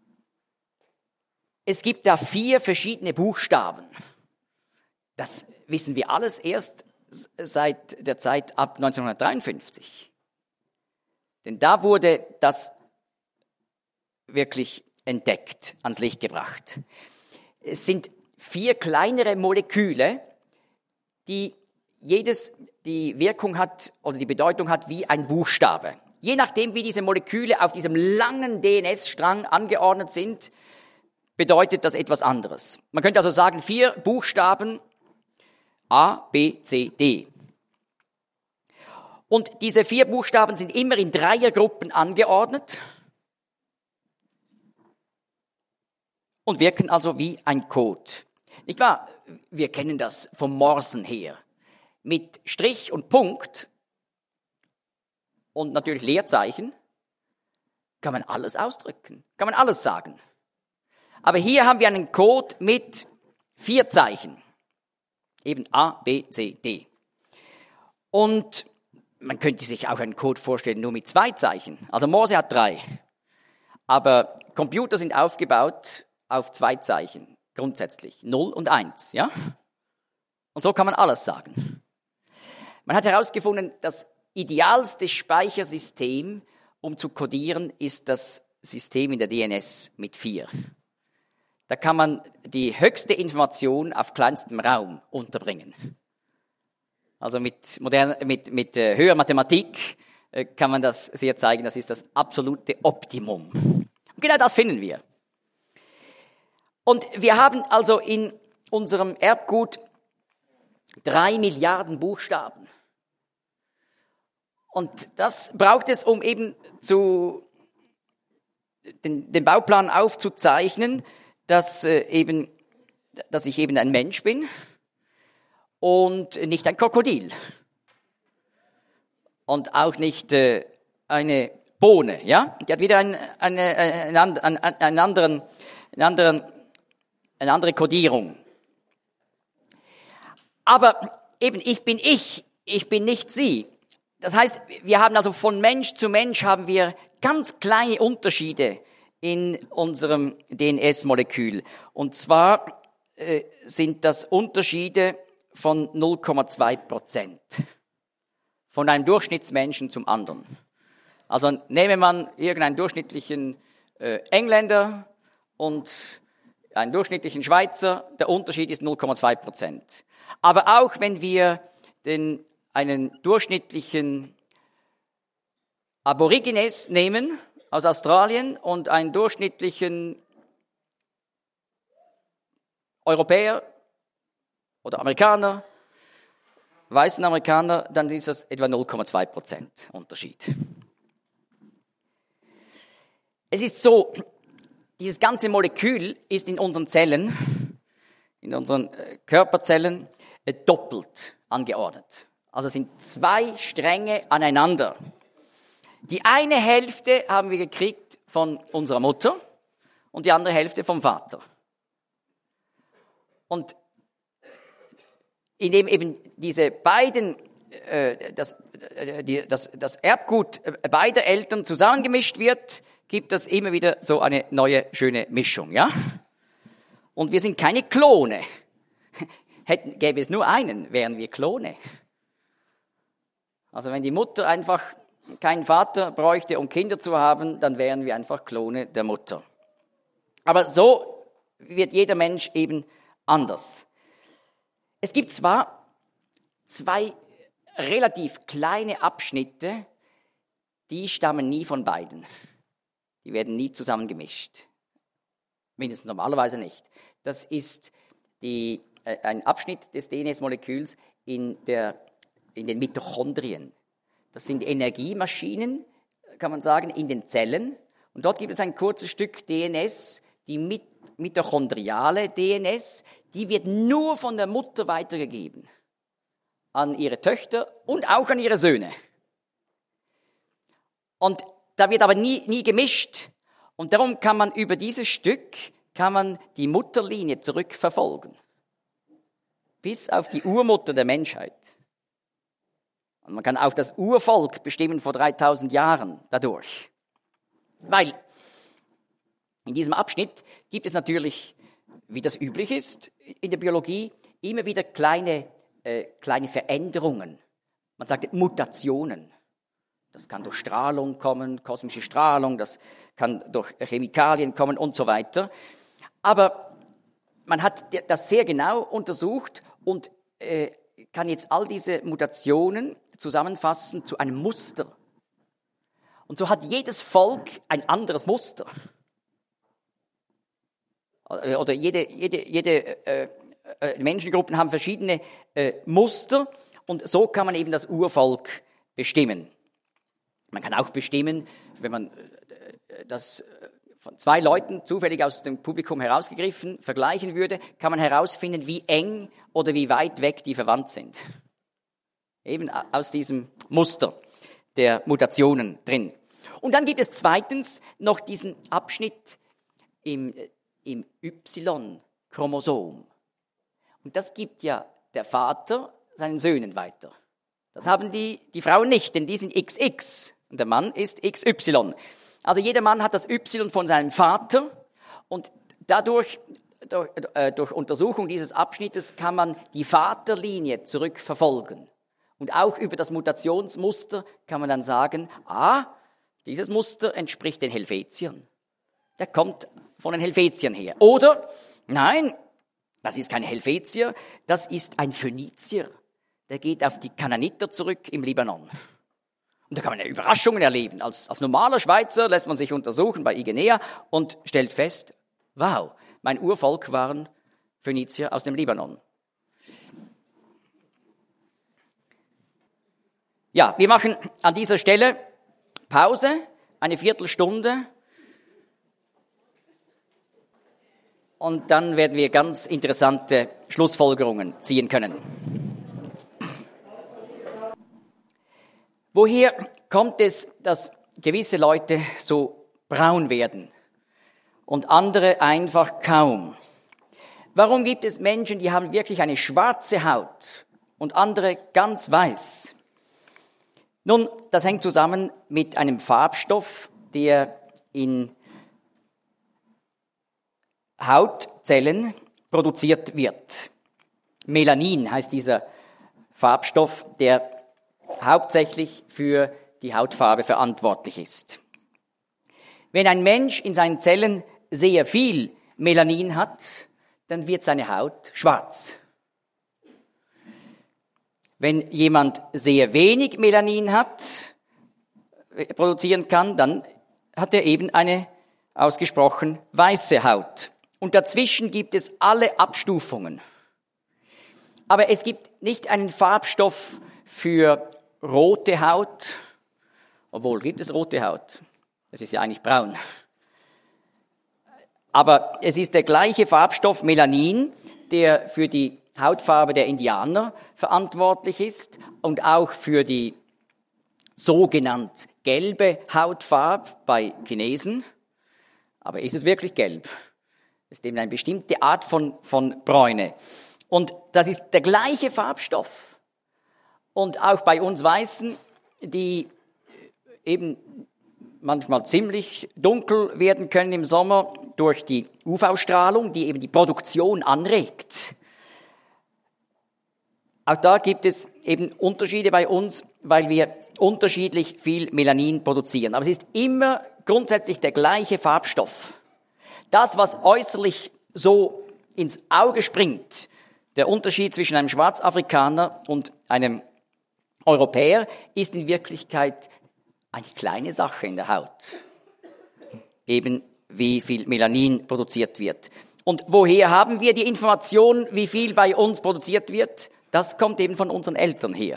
es gibt da vier verschiedene Buchstaben. Das wissen wir alles erst seit der Zeit ab neunzehnhundertdreiundfünfzig. Denn da wurde das wirklich entdeckt, ans Licht gebracht. Es sind vier kleinere Moleküle, die jedes die Wirkung hat oder die Bedeutung hat wie ein Buchstabe. Je nachdem, wie diese Moleküle auf diesem langen D N S-Strang angeordnet sind, bedeutet das etwas anderes. Man könnte also sagen, vier Buchstaben A, B, C, D. Und diese vier Buchstaben sind immer in Dreiergruppen angeordnet und wirken also wie ein Code. Nicht wahr? Wir kennen das vom Morsen her. Mit Strich und Punkt und natürlich Leerzeichen kann man alles ausdrücken, kann man alles sagen. Aber hier haben wir einen Code mit vier Zeichen. Eben A, B, C, D. Und man könnte sich auch einen Code vorstellen, nur mit zwei Zeichen. Also Morse hat drei. Aber Computer sind aufgebaut auf zwei Zeichen, grundsätzlich. Null und eins, ja? Und so kann man alles sagen. Man hat herausgefunden, das idealste Speichersystem, um zu codieren, ist das System in der D N S mit vier. Da kann man die höchste Information auf kleinstem Raum unterbringen. Also mit, modern, mit, mit äh, höherer Mathematik äh, kann man das sehr zeigen, das ist das absolute Optimum. Und genau das finden wir. Und wir haben also in unserem Erbgut drei Milliarden Buchstaben. Und das braucht es, um eben zu, den, den Bauplan aufzuzeichnen, dass, äh, eben, dass ich eben ein Mensch bin und nicht ein Krokodil. Und auch nicht äh, eine Bohne, ja? Die hat wieder einen, eine, einen, einen, einen anderen, einen anderen, eine andere Kodierung. Aber eben, ich bin ich, ich bin nicht sie. Das heißt, wir haben also von Mensch zu Mensch haben wir ganz kleine Unterschiede in unserem D N S-Molekül. Und zwar äh, sind das Unterschiede von null Komma zwei Prozent. Von einem Durchschnittsmenschen zum anderen. Also nehme man irgendeinen durchschnittlichen äh, Engländer und einen durchschnittlichen Schweizer, der Unterschied ist null Komma zwei Prozent. Aber auch wenn wir den, einen durchschnittlichen Aborigines nehmen aus Australien und einen durchschnittlichen Europäer oder Amerikaner, weißen Amerikaner, dann ist das etwa null Komma zwei Prozent Unterschied. Es ist so, dieses ganze Molekül ist in unseren Zellen, in unseren Körperzellen, doppelt angeordnet. Also sind zwei Stränge aneinander. Die eine Hälfte haben wir gekriegt von unserer Mutter und die andere Hälfte vom Vater. Und indem eben diese beiden, äh, das, äh, die, das, das Erbgut beider Eltern zusammengemischt wird, gibt es immer wieder so eine neue, schöne Mischung, ja? Und wir sind keine Klone. Hätten, gäbe es nur einen, wären wir Klone. Also wenn die Mutter einfach keinen Vater bräuchte, um Kinder zu haben, dann wären wir einfach Klone der Mutter. Aber so wird jeder Mensch eben anders. Es gibt zwar zwei relativ kleine Abschnitte, die stammen nie von beiden. Die werden nie zusammengemischt. Mindestens normalerweise nicht. Das ist die, äh, ein Abschnitt des D N S-Moleküls in, der, in den Mitochondrien. Das sind Energiemaschinen, kann man sagen, in den Zellen. Und dort gibt es ein kurzes Stück D N S, die mit, mitochondriale D N S, die wird nur von der Mutter weitergegeben an ihre Töchter und auch an ihre Söhne. Und da wird aber nie, nie gemischt. Und darum kann man über dieses Stück, kann man die Mutterlinie zurückverfolgen. Bis auf die Urmutter der Menschheit. Und man kann auch das Urvolk bestimmen vor dreitausend Jahren dadurch. Weil in diesem Abschnitt gibt es natürlich, wie das üblich ist in der Biologie, immer wieder kleine, äh, kleine Veränderungen. Man sagt Mutationen. Das kann durch Strahlung kommen, kosmische Strahlung, das kann durch Chemikalien kommen und so weiter. Aber man hat das sehr genau untersucht und äh, kann jetzt all diese Mutationen zusammenfassen zu einem Muster. Und so hat jedes Volk ein anderes Muster. Oder jede, jede, jede äh, äh, Menschengruppen haben verschiedene äh, Muster und so kann man eben das Urvolk bestimmen. Man kann auch bestimmen, wenn man äh, das von zwei Leuten zufällig aus dem Publikum herausgegriffen vergleichen würde, kann man herausfinden, wie eng oder wie weit weg die verwandt sind. Eben aus diesem Muster der Mutationen drin. Und dann gibt es zweitens noch diesen Abschnitt im, im Y-Chromosom. Und das gibt ja der Vater seinen Söhnen weiter. Das haben die, die Frauen nicht, denn die sind X X und der Mann ist X Y. Also jeder Mann hat das Y von seinem Vater und dadurch, durch, äh, durch Untersuchung dieses Abschnittes kann man die Vaterlinie zurückverfolgen. Und auch über das Mutationsmuster kann man dann sagen, ah, dieses Muster entspricht den Helvetiern. Der kommt von den Helvetiern her. Oder, nein, das ist kein Helvetier, das ist ein Phönizier. Der geht auf die Kanaaniter zurück im Libanon. Und da kann man ja Überraschungen erleben. Als, als normaler Schweizer lässt man sich untersuchen bei Igenea und stellt fest, wow, mein Urvolk waren Phönizier aus dem Libanon. Ja, wir machen an dieser Stelle Pause, eine Viertelstunde. Und dann werden wir ganz interessante Schlussfolgerungen ziehen können. Woher kommt es, dass gewisse Leute so braun werden und andere einfach kaum? Warum gibt es Menschen, die haben wirklich eine schwarze Haut und andere ganz weiß? Nun, das hängt zusammen mit einem Farbstoff, der in Hautzellen produziert wird. Melanin heißt dieser Farbstoff, der hauptsächlich für die Hautfarbe verantwortlich ist. Wenn ein Mensch in seinen Zellen sehr viel Melanin hat, dann wird seine Haut schwarz. Wenn jemand sehr wenig Melanin hat, produzieren kann, dann hat er eben eine ausgesprochen weiße Haut. Und dazwischen gibt es alle Abstufungen. Aber es gibt nicht einen Farbstoff für rote Haut, obwohl gibt es rote Haut. Es ist ja eigentlich braun. Aber es ist der gleiche Farbstoff Melanin, der für die Hautfarbe der Indianer verantwortlich ist und auch für die sogenannt gelbe Hautfarbe bei Chinesen. Aber ist es wirklich gelb? Es ist eben eine bestimmte Art von, von Bräune. Und das ist der gleiche Farbstoff. Und auch bei uns Weißen, die eben manchmal ziemlich dunkel werden können im Sommer durch die U V-Strahlung, die eben die Produktion anregt. Auch da gibt es eben Unterschiede bei uns, weil wir unterschiedlich viel Melanin produzieren. Aber es ist immer grundsätzlich der gleiche Farbstoff. Das, was äußerlich so ins Auge springt, der Unterschied zwischen einem Schwarzafrikaner und einem Europäer, ist in Wirklichkeit eine kleine Sache in der Haut. eben wie viel Melanin produziert wird. Und woher haben wir die Information, wie viel bei uns produziert wird? Das kommt eben von unseren Eltern her.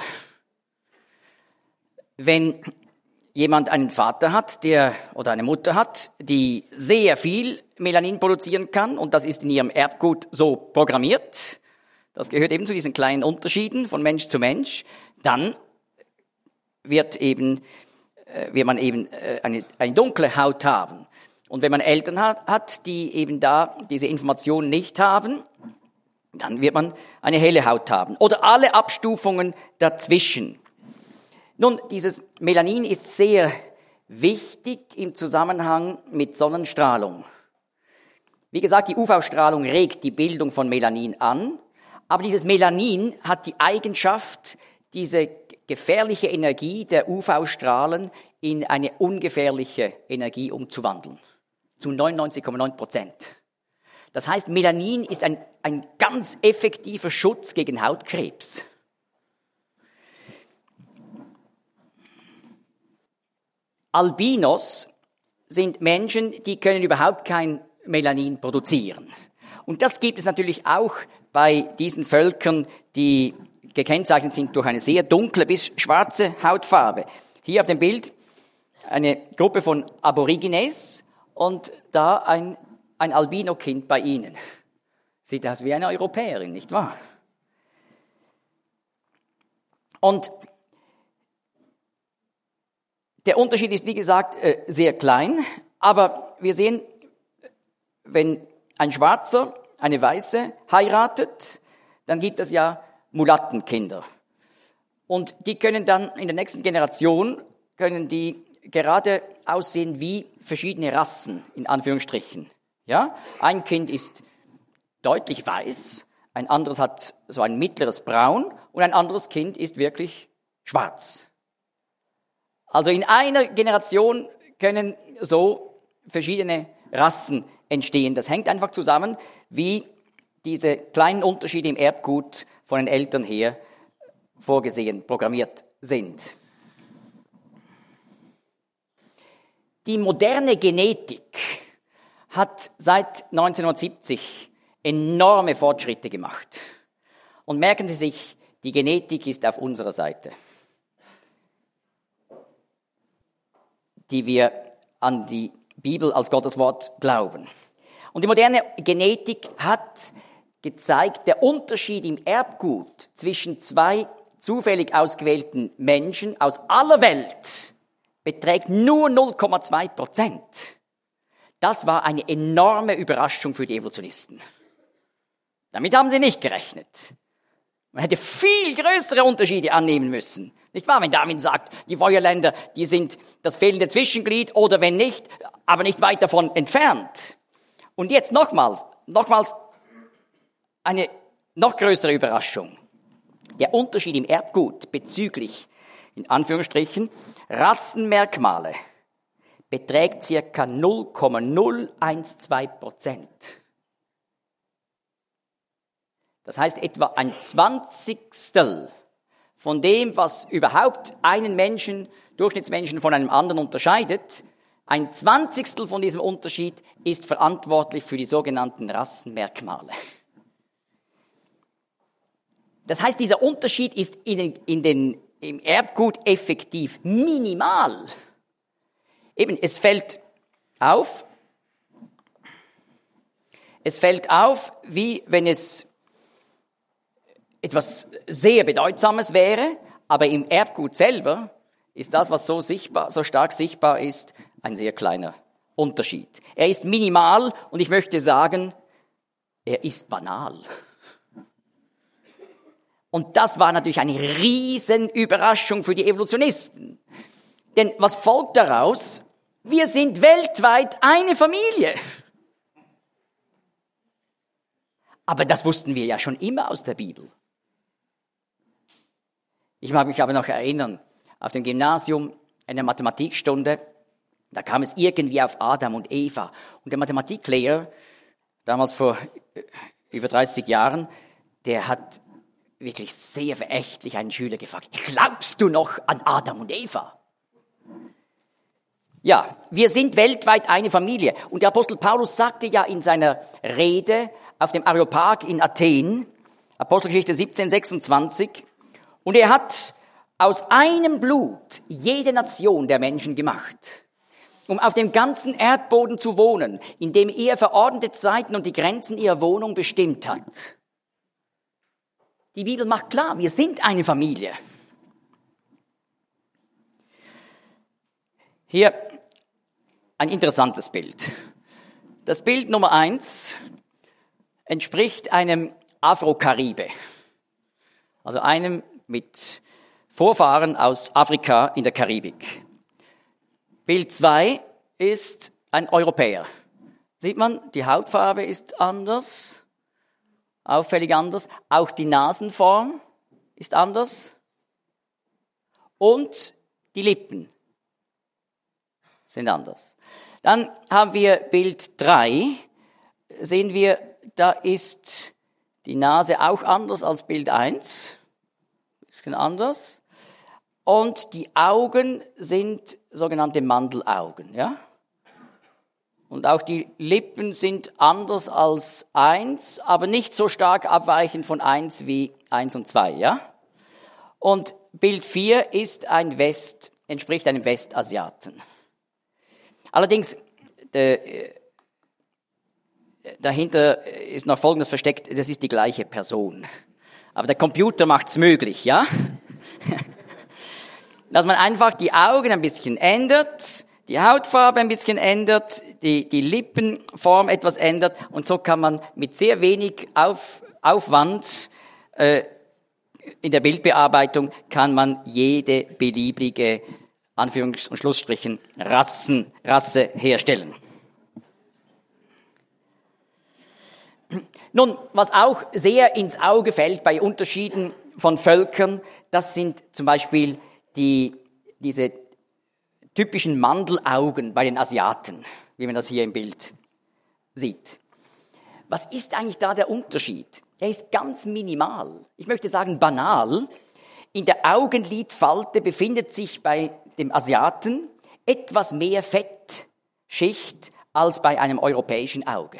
Wenn jemand einen Vater hat, der oder eine Mutter hat, die sehr viel Melanin produzieren kann, und das ist in ihrem Erbgut so programmiert, das gehört eben zu diesen kleinen Unterschieden von Mensch zu Mensch, dann wird eben, äh, wird man eben äh, eine, eine dunkle Haut haben. Und wenn man Eltern hat, hat, die eben da diese Informationen nicht haben, dann wird man eine helle Haut haben. Oder alle Abstufungen dazwischen. Nun, dieses Melanin ist sehr wichtig im Zusammenhang mit Sonnenstrahlung. Wie gesagt, die U V-Strahlung regt die Bildung von Melanin an, aber dieses Melanin hat die Eigenschaft, diese gefährliche Energie der U V-Strahlen in eine ungefährliche Energie umzuwandeln. Zu neunundneunzig Komma neun Prozent. Das heißt, Melanin ist ein, ein ganz effektiver Schutz gegen Hautkrebs. Albinos sind Menschen, die können überhaupt kein Melanin produzieren. Und das gibt es natürlich auch bei diesen Völkern, die gekennzeichnet sind durch eine sehr dunkle bis schwarze Hautfarbe. Hier auf dem Bild eine Gruppe von Aborigines und da ein, ein Albino-Kind bei ihnen. Sieht aus wie eine Europäerin, nicht wahr? Und der Unterschied ist, wie gesagt, sehr klein, aber wir sehen, wenn ein Schwarzer eine Weiße heiratet, dann gibt es ja Mulattenkinder. Und die können dann in der nächsten Generation, können die gerade aussehen wie verschiedene Rassen, in Anführungsstrichen. Ja? Ein Kind ist deutlich weiß, ein anderes hat so ein mittleres Braun und ein anderes Kind ist wirklich schwarz. Also in einer Generation können so verschiedene Rassen entstehen. Das hängt einfach zusammen, wie diese kleinen Unterschiede im Erbgut von den Eltern her vorgesehen, programmiert sind. Die moderne Genetik hat seit neunzehnhundertsiebzig enorme Fortschritte gemacht. Und merken Sie sich, die Genetik ist auf unserer Seite, die wir an die Bibel als Gottes Wort glauben. Und die moderne Genetik hat gezeigt, der Unterschied im Erbgut zwischen zwei zufällig ausgewählten Menschen aus aller Welt beträgt nur null Komma zwei Prozent. Das war eine enorme Überraschung für die Evolutionisten. Damit haben sie nicht gerechnet. Man hätte viel größere Unterschiede annehmen müssen. Nicht wahr? Wenn Darwin sagt, die Feuerländer, die sind das fehlende Zwischenglied oder wenn nicht, aber nicht weit davon entfernt. Und jetzt nochmals, nochmals eine noch größere Überraschung. Der Unterschied im Erbgut bezüglich, in Anführungsstrichen, Rassenmerkmale beträgt circa null Komma null zwölf Prozent. Das heißt etwa ein Zwanzigstel von dem, was überhaupt einen Menschen, Durchschnittsmenschen von einem anderen unterscheidet, ein Zwanzigstel von diesem Unterschied ist verantwortlich für die sogenannten Rassenmerkmale. Das heißt, dieser Unterschied ist in den, in den, im Erbgut effektiv minimal. Eben, es fällt auf, es fällt auf, wie wenn es etwas sehr Bedeutsames wäre, aber im Erbgut selber ist das, was so sichtbar, so stark sichtbar ist, ein sehr kleiner Unterschied. Er ist minimal und ich möchte sagen, er ist banal. Und das war natürlich eine Riesenüberraschung für die Evolutionisten. Denn was folgt daraus? Wir sind weltweit eine Familie. Aber das wussten wir ja schon immer aus der Bibel. Ich mag mich aber noch erinnern, auf dem Gymnasium in der Mathematikstunde, da kam es irgendwie auf Adam und Eva. Und der Mathematiklehrer, damals vor über dreißig Jahren, der hat wirklich sehr verächtlich einen Schüler gefragt, glaubst du noch an Adam und Eva? Ja, wir sind weltweit eine Familie. Und der Apostel Paulus sagte ja in seiner Rede auf dem Areopag in Athen, Apostelgeschichte siebzehn, sechsundzwanzig, und er hat aus einem Blut jede Nation der Menschen gemacht, um auf dem ganzen Erdboden zu wohnen, indem er verordnete Zeiten und die Grenzen ihrer Wohnung bestimmt hat. Die Bibel macht klar, wir sind eine Familie. Hier ein interessantes Bild. Das Bild Nummer eins entspricht einem Afro-Karibe, also einem mit Vorfahren aus Afrika in der Karibik. Bild zwei ist ein Europäer. Sieht man, die Hautfarbe ist anders, auffällig anders. Auch die Nasenform ist anders. Und die Lippen sind anders. Dann haben wir Bild drei. Sehen wir, da ist die Nase auch anders als Bild eins. Ein bisschen anders. Und die Augen sind sogenannte Mandelaugen, ja? Und auch die Lippen sind anders als eins, aber nicht so stark abweichend von eins wie eins und zwei, ja? Und Bild vier ist ein West, entspricht einem Westasiaten. Allerdings, äh, dahinter ist noch Folgendes versteckt, das ist die gleiche Person. Aber der Computer macht's möglich, ja? Dass man einfach die Augen ein bisschen ändert, die Hautfarbe ein bisschen ändert, die, die Lippenform etwas ändert und so kann man mit sehr wenig Auf, Aufwand äh, in der Bildbearbeitung kann man jede beliebige, Anführungs- und Schlussstrichen, Rassen, Rasse herstellen. Nun, was auch sehr ins Auge fällt bei Unterschieden von Völkern, das sind zum Beispiel die, diese typischen Mandelaugen bei den Asiaten, wie man das hier im Bild sieht. Was ist eigentlich da der Unterschied? Er ist ganz minimal. Ich möchte sagen banal. In der Augenlidfalte befindet sich bei dem Asiaten etwas mehr Fettschicht als bei einem europäischen Auge.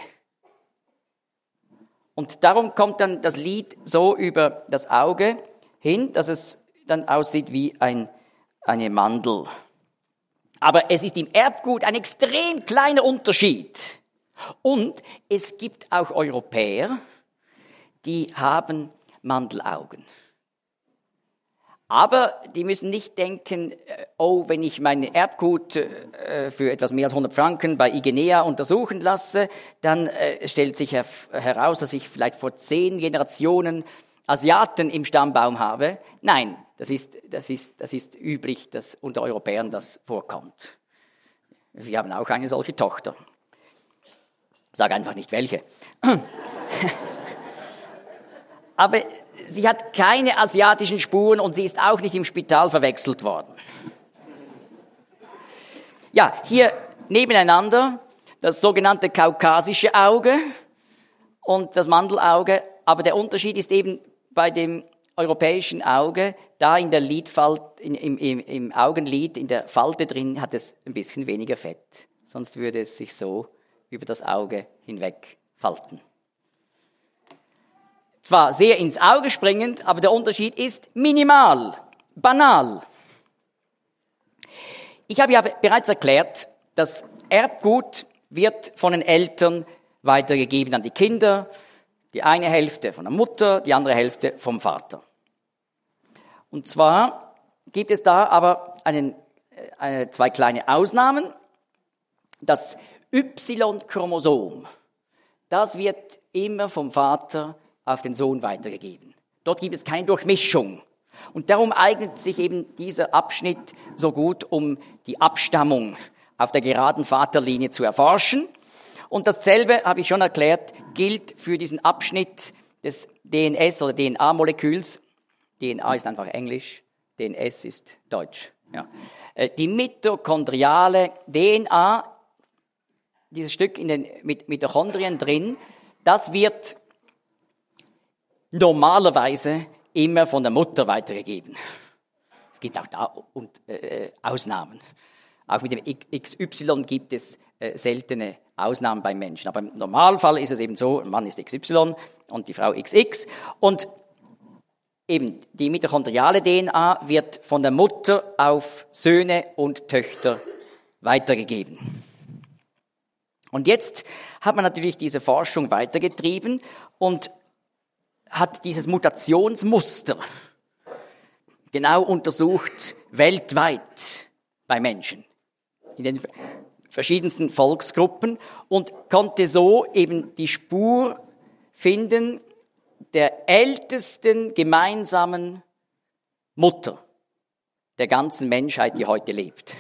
Und darum kommt dann das Lid so über das Auge hin, dass es dann aussieht wie ein, eine Mandel. Aber es ist im Erbgut ein extrem kleiner Unterschied. Und es gibt auch Europäer, die haben Mandelaugen. Aber die müssen nicht denken, oh, wenn ich mein Erbgut äh, für etwas mehr als hundert Franken bei Igenea untersuchen lasse, dann äh, stellt sich her- heraus, dass ich vielleicht vor zehn Generationen Asiaten im Stammbaum habe. Nein, das ist, das ist, das ist üblich, dass unter Europäern das vorkommt. Wir haben auch eine solche Tochter. Ich sage einfach nicht welche. Aber sie hat keine asiatischen Spuren und sie ist auch nicht im Spital verwechselt worden. Ja, hier nebeneinander das sogenannte kaukasische Auge und das Mandelauge. Aber der Unterschied ist eben bei dem europäischen Auge, da in der Lidfalte, in, im, im, im Augenlid, in der Falte drin, hat es ein bisschen weniger Fett. Sonst würde es sich so über das Auge hinweg falten. Zwar sehr ins Auge springend, aber der Unterschied ist minimal, banal. Ich habe ja bereits erklärt, das Erbgut wird von den Eltern weitergegeben an die Kinder, die eine Hälfte von der Mutter, die andere Hälfte vom Vater. Und zwar gibt es da aber einen, äh, zwei kleine Ausnahmen. Das Y-Chromosom, das wird immer vom Vater auf den Sohn weitergegeben. Dort gibt es keine Durchmischung. Und darum eignet sich eben dieser Abschnitt so gut, um die Abstammung auf der geraden Vaterlinie zu erforschen. Und dasselbe, habe ich schon erklärt, gilt für diesen Abschnitt des D N S oder D N A-Moleküls. D N A ist einfach Englisch, D N S ist Deutsch. Ja. Die mitochondriale D N A, dieses Stück in den Mitochondrien drin, das wird normalerweise immer von der Mutter weitergegeben. Es gibt auch da und, äh, Ausnahmen. Auch mit dem X Y gibt es äh, seltene Ausnahmen beim Menschen. Aber im Normalfall ist es eben so, ein Mann ist X Y und die Frau X X. Und eben die mitochondriale D N A wird von der Mutter auf Söhne und Töchter weitergegeben. Und jetzt hat man natürlich diese Forschung weitergetrieben und hat dieses Mutationsmuster genau untersucht weltweit bei Menschen in den verschiedensten Volksgruppen und konnte so eben die Spur finden der ältesten gemeinsamen Mutter der ganzen Menschheit, die heute lebt.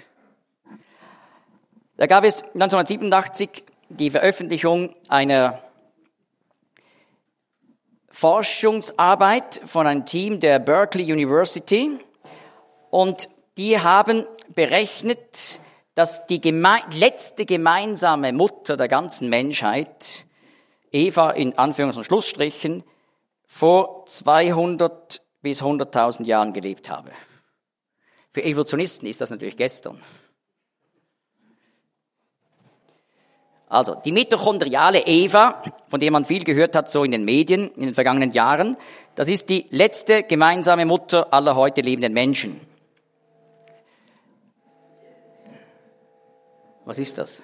Da gab es neunzehnhundertsiebenundachtzig die Veröffentlichung einer Forschungsarbeit von einem Team der Berkeley University und die haben berechnet, dass die geme- letzte gemeinsame Mutter der ganzen Menschheit, Eva in Anführungs- und Schlussstrichen, vor zweihundert bis hunderttausend Jahren gelebt habe. Für Evolutionisten ist das natürlich gestern. Also, die mitochondriale Eva, von der man viel gehört hat, so in den Medien in den vergangenen Jahren, das ist die letzte gemeinsame Mutter aller heute lebenden Menschen. Was ist das?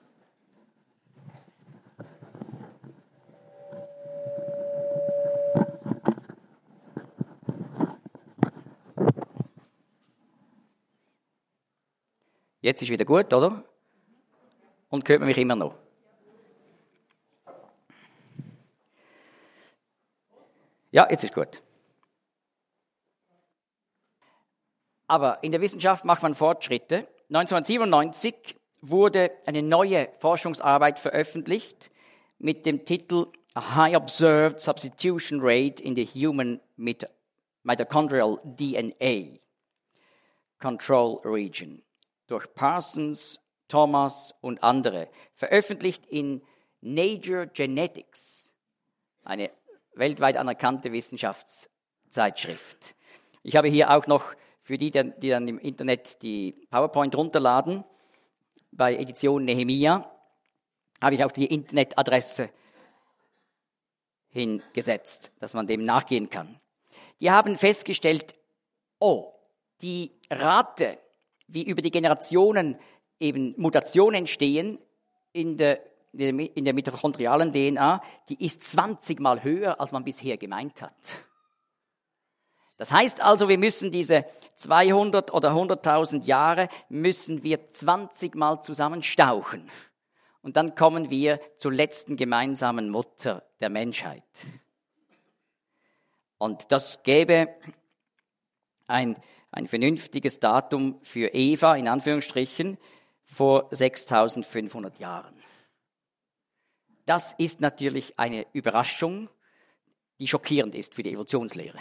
Jetzt ist wieder gut, oder? Und hört man mich immer noch? Ja, jetzt ist gut. Aber in der Wissenschaft macht man Fortschritte. neunzehnhundertsiebenundneunzig wurde eine neue Forschungsarbeit veröffentlicht mit dem Titel A High Observed Substitution Rate in the Human Mitochondrial D N A Control Region durch Parsons, Thomas und andere, veröffentlicht in Nature Genetics, eine weltweit anerkannte Wissenschaftszeitschrift. Ich habe hier auch noch für die, die dann im Internet die PowerPoint runterladen, bei Edition Nehemia, habe ich auch die Internetadresse hingesetzt, dass man dem nachgehen kann. Die haben festgestellt, oh, die Rate, wie über die Generationen eben Mutationen entstehen in der, in der mitochondrialen D N A, die ist zwanzig Mal höher, als man bisher gemeint hat. Das heißt also, wir müssen diese zweihundert oder hunderttausend Jahre, müssen wir zwanzig Mal zusammenstauchen. Und dann kommen wir zur letzten gemeinsamen Mutter der Menschheit. Und das gäbe ein, ein vernünftiges Datum für Eva, in Anführungsstrichen, vor sechstausendfünfhundert Jahren. Das ist natürlich eine Überraschung, die schockierend ist für die Evolutionslehre.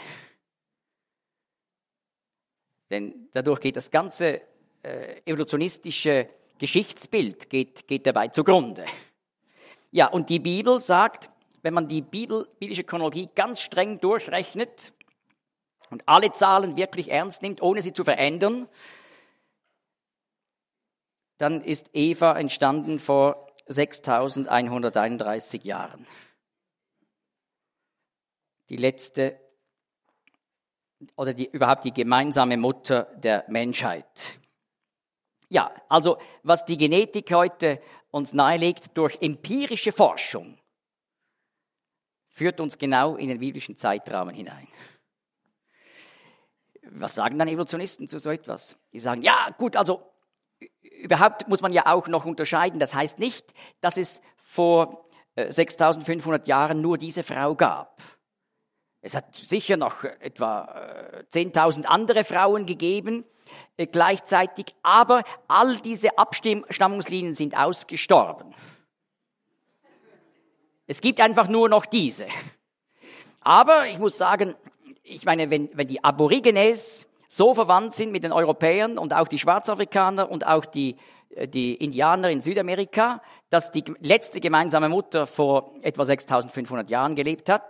Denn dadurch geht das ganze äh, evolutionistische Geschichtsbild geht, geht dabei zugrunde. Ja, und die Bibel sagt, wenn man die Bibel, biblische Chronologie ganz streng durchrechnet und alle Zahlen wirklich ernst nimmt, ohne sie zu verändern, dann ist Eva entstanden vor sechstausendeinhunderteinunddreißig Jahren. Die letzte oder die, überhaupt die gemeinsame Mutter der Menschheit. Ja, also was die Genetik heute uns nahelegt durch empirische Forschung, führt uns genau in den biblischen Zeitrahmen hinein. Was sagen dann Evolutionisten zu so etwas? Die sagen, ja gut, also überhaupt muss man ja auch noch unterscheiden. Das heißt nicht, dass es vor äh, sechstausendfünfhundert Jahren nur diese Frau gab. Es hat sicher noch etwa äh, zehntausend andere Frauen gegeben äh, gleichzeitig, aber all diese Abstammungslinien sind ausgestorben. Es gibt einfach nur noch diese. Aber ich muss sagen, ich meine, wenn, wenn die Aborigines so verwandt sind mit den Europäern und auch die Schwarzafrikaner und auch die, die Indianer in Südamerika, dass die letzte gemeinsame Mutter vor etwa sechstausendfünfhundert Jahren gelebt hat,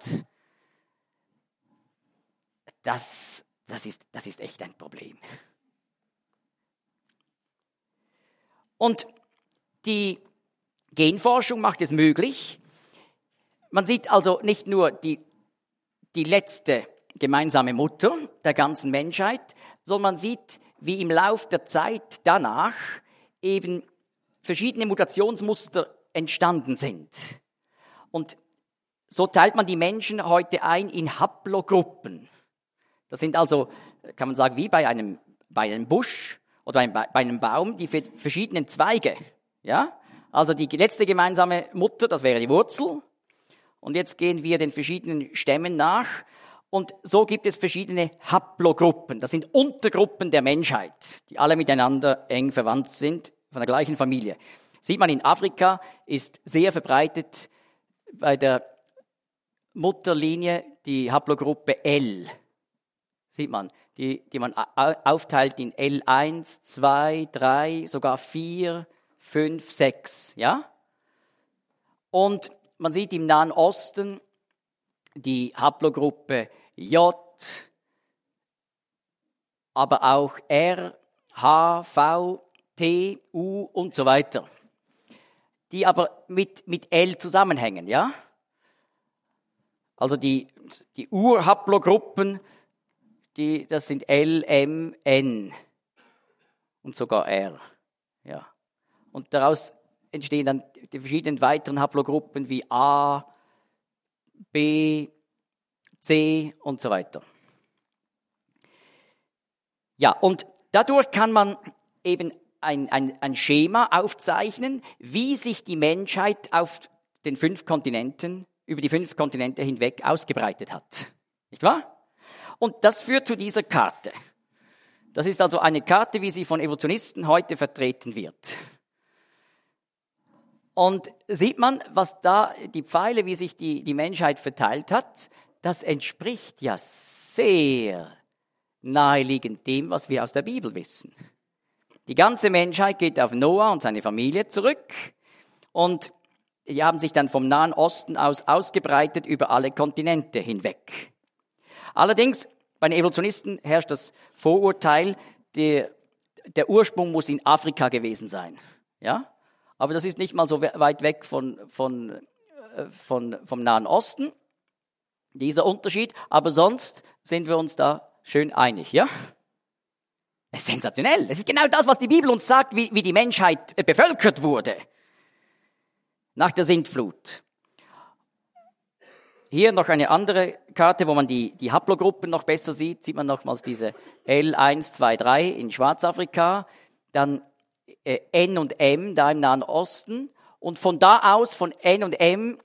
das, das, ist, das ist echt ein Problem. Und die Genforschung macht es möglich. Man sieht also nicht nur die, die letzte gemeinsame Mutter der ganzen Menschheit, sondern man sieht, wie im Lauf der Zeit danach eben verschiedene Mutationsmuster entstanden sind. Und so teilt man die Menschen heute ein in Haplogruppen. Das sind also, kann man sagen, wie bei einem, bei einem Busch oder bei einem Baum, die verschiedenen Zweige. Ja? Also die letzte gemeinsame Mutter, das wäre die Wurzel. Und jetzt gehen wir den verschiedenen Stämmen nach. Und so gibt es verschiedene Haplogruppen. Das sind Untergruppen der Menschheit, die alle miteinander eng verwandt sind, von der gleichen Familie. Sieht man in Afrika, ist sehr verbreitet bei der Mutterlinie die Haplogruppe L. Sieht man, die, die man aufteilt in L eins, zwei, drei, sogar vier, fünf, sechs. Ja? Und man sieht im Nahen Osten die Haplogruppe J, aber auch R, H, V, T, U und so weiter, die aber mit, mit L zusammenhängen, ja? Also die, die Urhaplogruppen, die, das sind L, M, N und sogar R, ja. Und daraus entstehen dann die verschiedenen weiteren Haplogruppen wie A, B, C und so weiter. Ja, und dadurch kann man eben ein, ein, ein Schema aufzeichnen, wie sich die Menschheit auf den fünf Kontinenten, über die fünf Kontinente hinweg ausgebreitet hat. Nicht wahr? Und das führt zu dieser Karte. Das ist also eine Karte, wie sie von Evolutionisten heute vertreten wird. Und sieht man, was da, die Pfeile, wie sich die, die Menschheit verteilt hat, das entspricht ja sehr naheliegend dem, was wir aus der Bibel wissen. Die ganze Menschheit geht auf Noah und seine Familie zurück und die haben sich dann vom Nahen Osten aus ausgebreitet über alle Kontinente hinweg. Allerdings, bei den Evolutionisten herrscht das Vorurteil, der, der Ursprung muss in Afrika gewesen sein. Ja? Aber das ist nicht mal so weit weg von, von, von, vom Nahen Osten, dieser Unterschied. Aber sonst sind wir uns da schön einig, ja? Das ist sensationell. Das ist genau das, was die Bibel uns sagt, wie, wie die Menschheit bevölkert wurde nach der Sintflut. Hier noch eine andere Karte, wo man die, die Haplogruppen noch besser sieht. Sieht man nochmals diese L eins, zwei, drei in Schwarzafrika, dann N und M da im Nahen Osten. Und von da aus, von N und M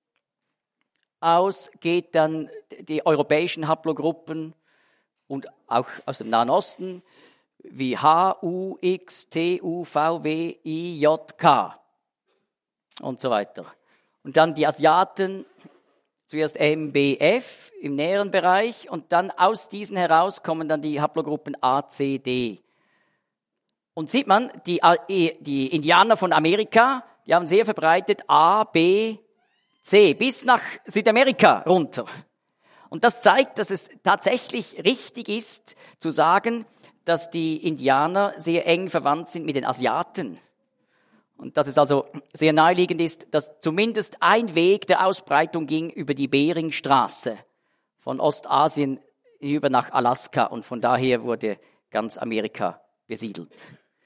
aus, geht dann die europäischen Haplogruppen und auch aus dem Nahen Osten wie H, U, X, T, U, V, W, I, J, K und so weiter. Und dann die Asiaten, zuerst M, B, F im näheren Bereich und dann aus diesen heraus kommen dann die Haplogruppen A, C, D. Und sieht man, die, die Indianer von Amerika, die haben sehr verbreitet A, B, C, bis nach Südamerika runter. Und das zeigt, dass es tatsächlich richtig ist, zu sagen, dass die Indianer sehr eng verwandt sind mit den Asiaten. Und dass es also sehr naheliegend ist, dass zumindest ein Weg der Ausbreitung ging über die Beringstraße von Ostasien über nach Alaska und von daher wurde ganz Amerika besiedelt.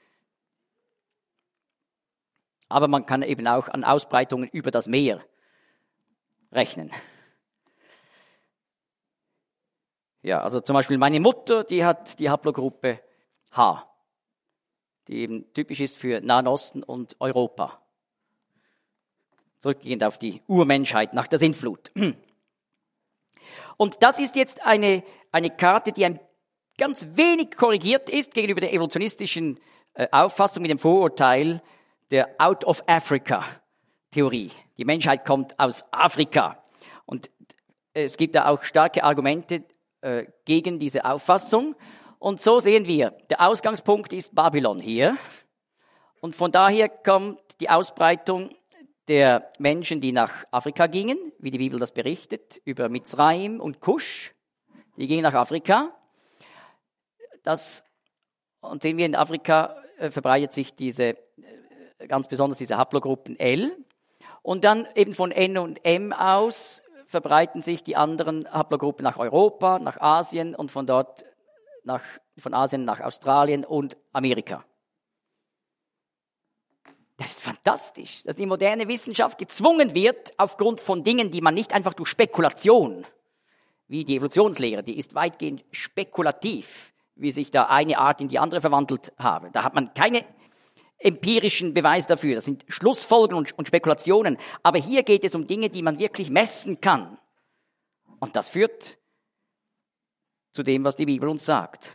Aber man kann eben auch an Ausbreitungen über das Meer rechnen. Ja, also zum Beispiel meine Mutter, die hat die Haplogruppe H, die eben typisch ist für Nahen Osten und Europa. Zurückgehend auf die Urmenschheit nach der Sintflut. Und das ist jetzt eine, eine Karte, die ein ganz wenig korrigiert ist gegenüber der evolutionistischen äh, Auffassung mit dem Vorurteil der Out-of-Africa-Theorie. Die Menschheit kommt aus Afrika. Und es gibt da auch starke Argumente äh, gegen diese Auffassung. Und so sehen wir, der Ausgangspunkt ist Babylon hier. Und von daher kommt die Ausbreitung der Menschen, die nach Afrika gingen, wie die Bibel das berichtet, über Mizraim und Kusch. Die gingen nach Afrika. Das, und sehen wir, in Afrika äh, verbreitet sich diese ganz besonders diese Haplogruppen L. Und dann eben von N und M aus verbreiten sich die anderen Haplogruppen nach Europa, nach Asien und von dort nach, von Asien nach Australien und Amerika. Das ist fantastisch, dass die moderne Wissenschaft gezwungen wird, aufgrund von Dingen, die man nicht einfach durch Spekulation, wie die Evolutionslehre, die ist weitgehend spekulativ, wie sich da eine Art in die andere verwandelt habe. Da hat man keine empirischen Beweise dafür. Das sind Schlussfolgerungen und, und Spekulationen. Aber hier geht es um Dinge, die man wirklich messen kann. Und das führt zu dem, was die Bibel uns sagt.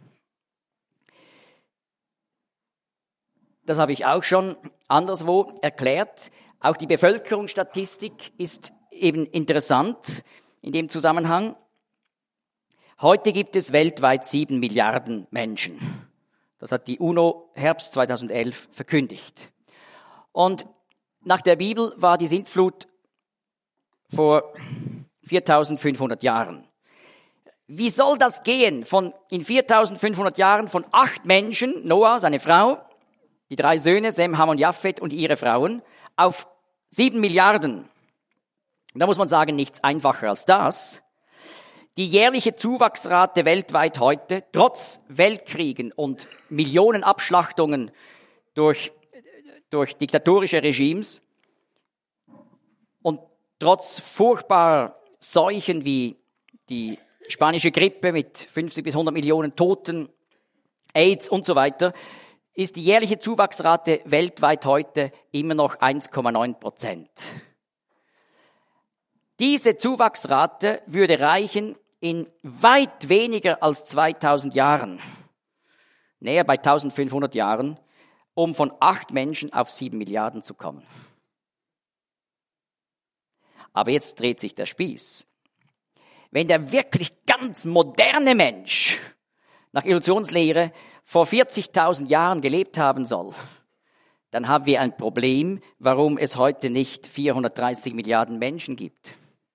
Das habe ich auch schon anderswo erklärt. Auch die Bevölkerungsstatistik ist eben interessant in dem Zusammenhang. Heute gibt es weltweit sieben Milliarden Menschen. Das hat die UNO Herbst zweitausendelf verkündigt. Und nach der Bibel war die Sintflut vor viertausendfünfhundert Jahren. Wie soll das gehen, von in viertausendfünfhundert Jahren von acht Menschen, Noah, seine Frau, die drei Söhne, Sem, Ham und Japhet und ihre Frauen, auf sieben Milliarden? Und da muss man sagen, nichts einfacher als das. Die jährliche Zuwachsrate weltweit heute, trotz Weltkriegen und Millionen Abschlachtungen durch, durch diktatorische Regimes und trotz furchtbarer Seuchen wie die spanische Grippe mit fünfzig bis hundert Millionen Toten, AIDS und so weiter, ist die jährliche Zuwachsrate weltweit heute immer noch eins Komma neun Prozent. Diese Zuwachsrate würde reichen in weit weniger als zweitausend Jahren, näher bei eintausendfünfhundert Jahren, um von acht Menschen auf sieben Milliarden zu kommen. Aber jetzt dreht sich der Spieß. Wenn der wirklich ganz moderne Mensch nach Evolutionslehre vor vierzigtausend Jahren gelebt haben soll, dann haben wir ein Problem, warum es heute nicht vierhundertdreißig Milliarden Menschen gibt.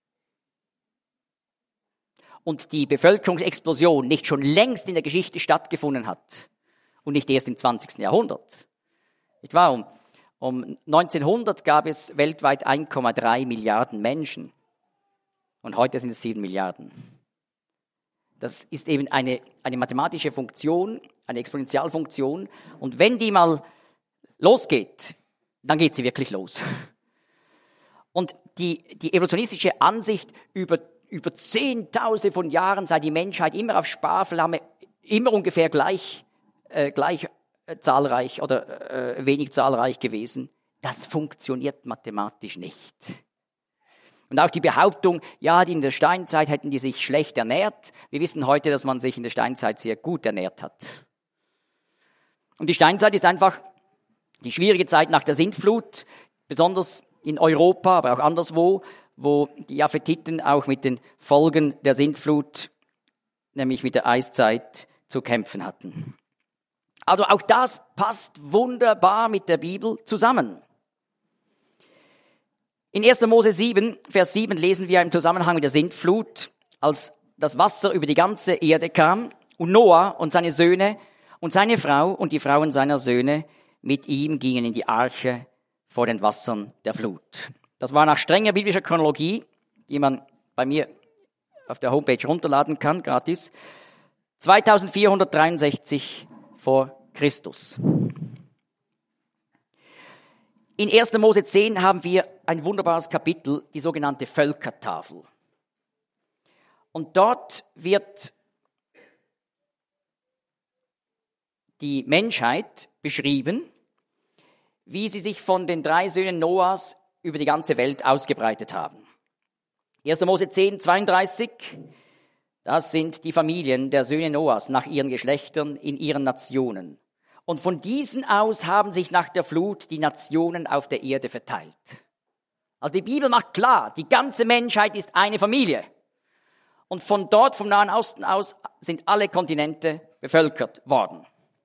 Und die Bevölkerungsexplosion nicht schon längst in der Geschichte stattgefunden hat und nicht erst im zwanzigsten Jahrhundert. Nicht wahr? Um, um neunzehnhundert gab es weltweit eins Komma drei Milliarden Menschen und heute sind es sieben Milliarden. Das ist eben eine, eine mathematische Funktion, eine Exponentialfunktion, und wenn die mal losgeht, dann geht sie wirklich los. Und die, die evolutionistische Ansicht über Über Zehntausende von Jahren sei die Menschheit immer auf Sparflamme, immer ungefähr gleich, äh, gleich äh, zahlreich oder äh, wenig zahlreich gewesen. Das funktioniert mathematisch nicht. Und auch die Behauptung, ja, die in der Steinzeit hätten die sich schlecht ernährt. Wir wissen heute, dass man sich in der Steinzeit sehr gut ernährt hat. Und die Steinzeit ist einfach die schwierige Zeit nach der Sintflut, besonders in Europa, aber auch anderswo, wo die Japhetiten auch mit den Folgen der Sintflut, nämlich mit der Eiszeit, zu kämpfen hatten. Also auch das passt wunderbar mit der Bibel zusammen. In erster Mose sieben, Vers sieben lesen wir im Zusammenhang mit der Sintflut, als das Wasser über die ganze Erde kam und Noah und seine Söhne und seine Frau und die Frauen seiner Söhne mit ihm gingen in die Arche vor den Wassern der Flut. Das war nach strenger biblischer Chronologie, die man bei mir auf der Homepage runterladen kann, gratis, zweitausendvierhundertdreiundsechzig vor Christus. In erster Mose zehn haben wir ein wunderbares Kapitel, die sogenannte Völkertafel. Und dort wird die Menschheit beschrieben, wie sie sich von den drei Söhnen Noahs über die ganze Welt ausgebreitet haben. erster Mose zehn, zweiunddreißig, das sind die Familien der Söhne Noahs nach ihren Geschlechtern in ihren Nationen. Und von diesen aus haben sich nach der Flut die Nationen auf der Erde verteilt. Also die Bibel macht klar, die ganze Menschheit ist eine Familie. Und von dort, vom Nahen Osten aus, sind alle Kontinente bevölkert worden.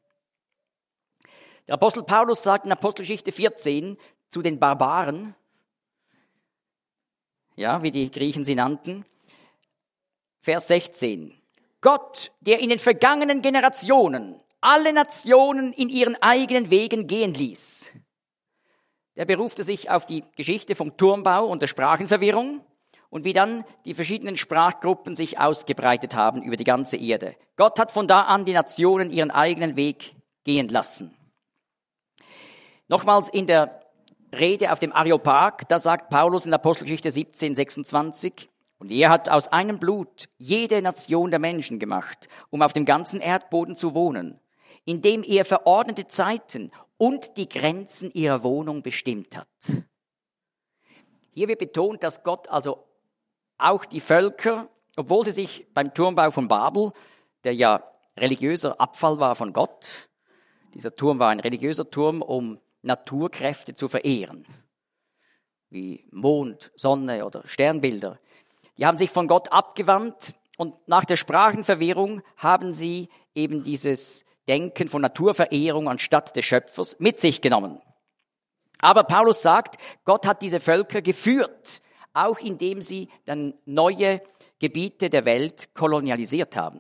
Der Apostel Paulus sagt in Apostelgeschichte vierzehn zu den Barbaren, ja, wie die Griechen sie nannten, Vers sechzehn. Gott, der in den vergangenen Generationen alle Nationen in ihren eigenen Wegen gehen ließ, der berufte sich auf die Geschichte vom Turmbau und der Sprachenverwirrung und wie dann die verschiedenen Sprachgruppen sich ausgebreitet haben über die ganze Erde. Gott hat von da an die Nationen ihren eigenen Weg gehen lassen. Nochmals in der Rede auf dem Areopag, da sagt Paulus in Apostelgeschichte siebzehn, sechsundzwanzig, und er hat aus einem Blut jede Nation der Menschen gemacht, um auf dem ganzen Erdboden zu wohnen, indem er verordnete Zeiten und die Grenzen ihrer Wohnung bestimmt hat. Hier wird betont, dass Gott also auch die Völker, obwohl sie sich beim Turmbau von Babel, der ja religiöser Abfall war von Gott, dieser Turm war ein religiöser Turm, um Naturkräfte zu verehren, wie Mond, Sonne oder Sternbilder. Die haben sich von Gott abgewandt und nach der Sprachenverwirrung haben sie eben dieses Denken von Naturverehrung anstatt des Schöpfers mit sich genommen. Aber Paulus sagt, Gott hat diese Völker geführt, auch indem sie dann neue Gebiete der Welt kolonialisiert haben.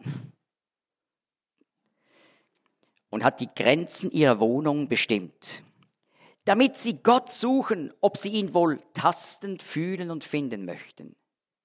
Und hat die Grenzen ihrer Wohnung bestimmt, damit sie Gott suchen, ob sie ihn wohl tastend fühlen und finden möchten.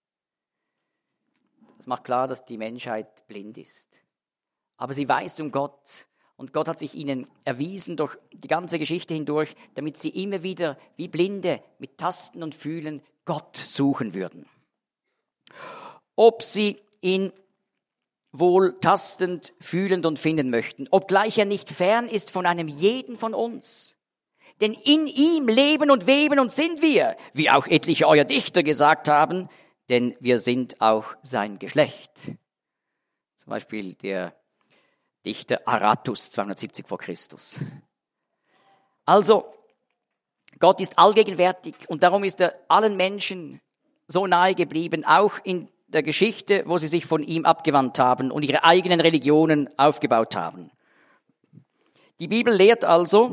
Das macht klar, dass die Menschheit blind ist. Aber sie weiß um Gott und Gott hat sich ihnen erwiesen durch die ganze Geschichte hindurch, damit sie immer wieder wie Blinde mit Tasten und Fühlen Gott suchen würden. Ob sie ihn wohl tastend, fühlend und finden möchten, obgleich er nicht fern ist von einem jeden von uns. Denn in ihm leben und weben und sind wir, wie auch etliche eurer Dichter gesagt haben, denn wir sind auch sein Geschlecht. Zum Beispiel der Dichter Aratus, zweihundertsiebzig vor Christus. Also, Gott ist allgegenwärtig und darum ist er allen Menschen so nahe geblieben, auch in der Geschichte, wo sie sich von ihm abgewandt haben und ihre eigenen Religionen aufgebaut haben. Die Bibel lehrt also,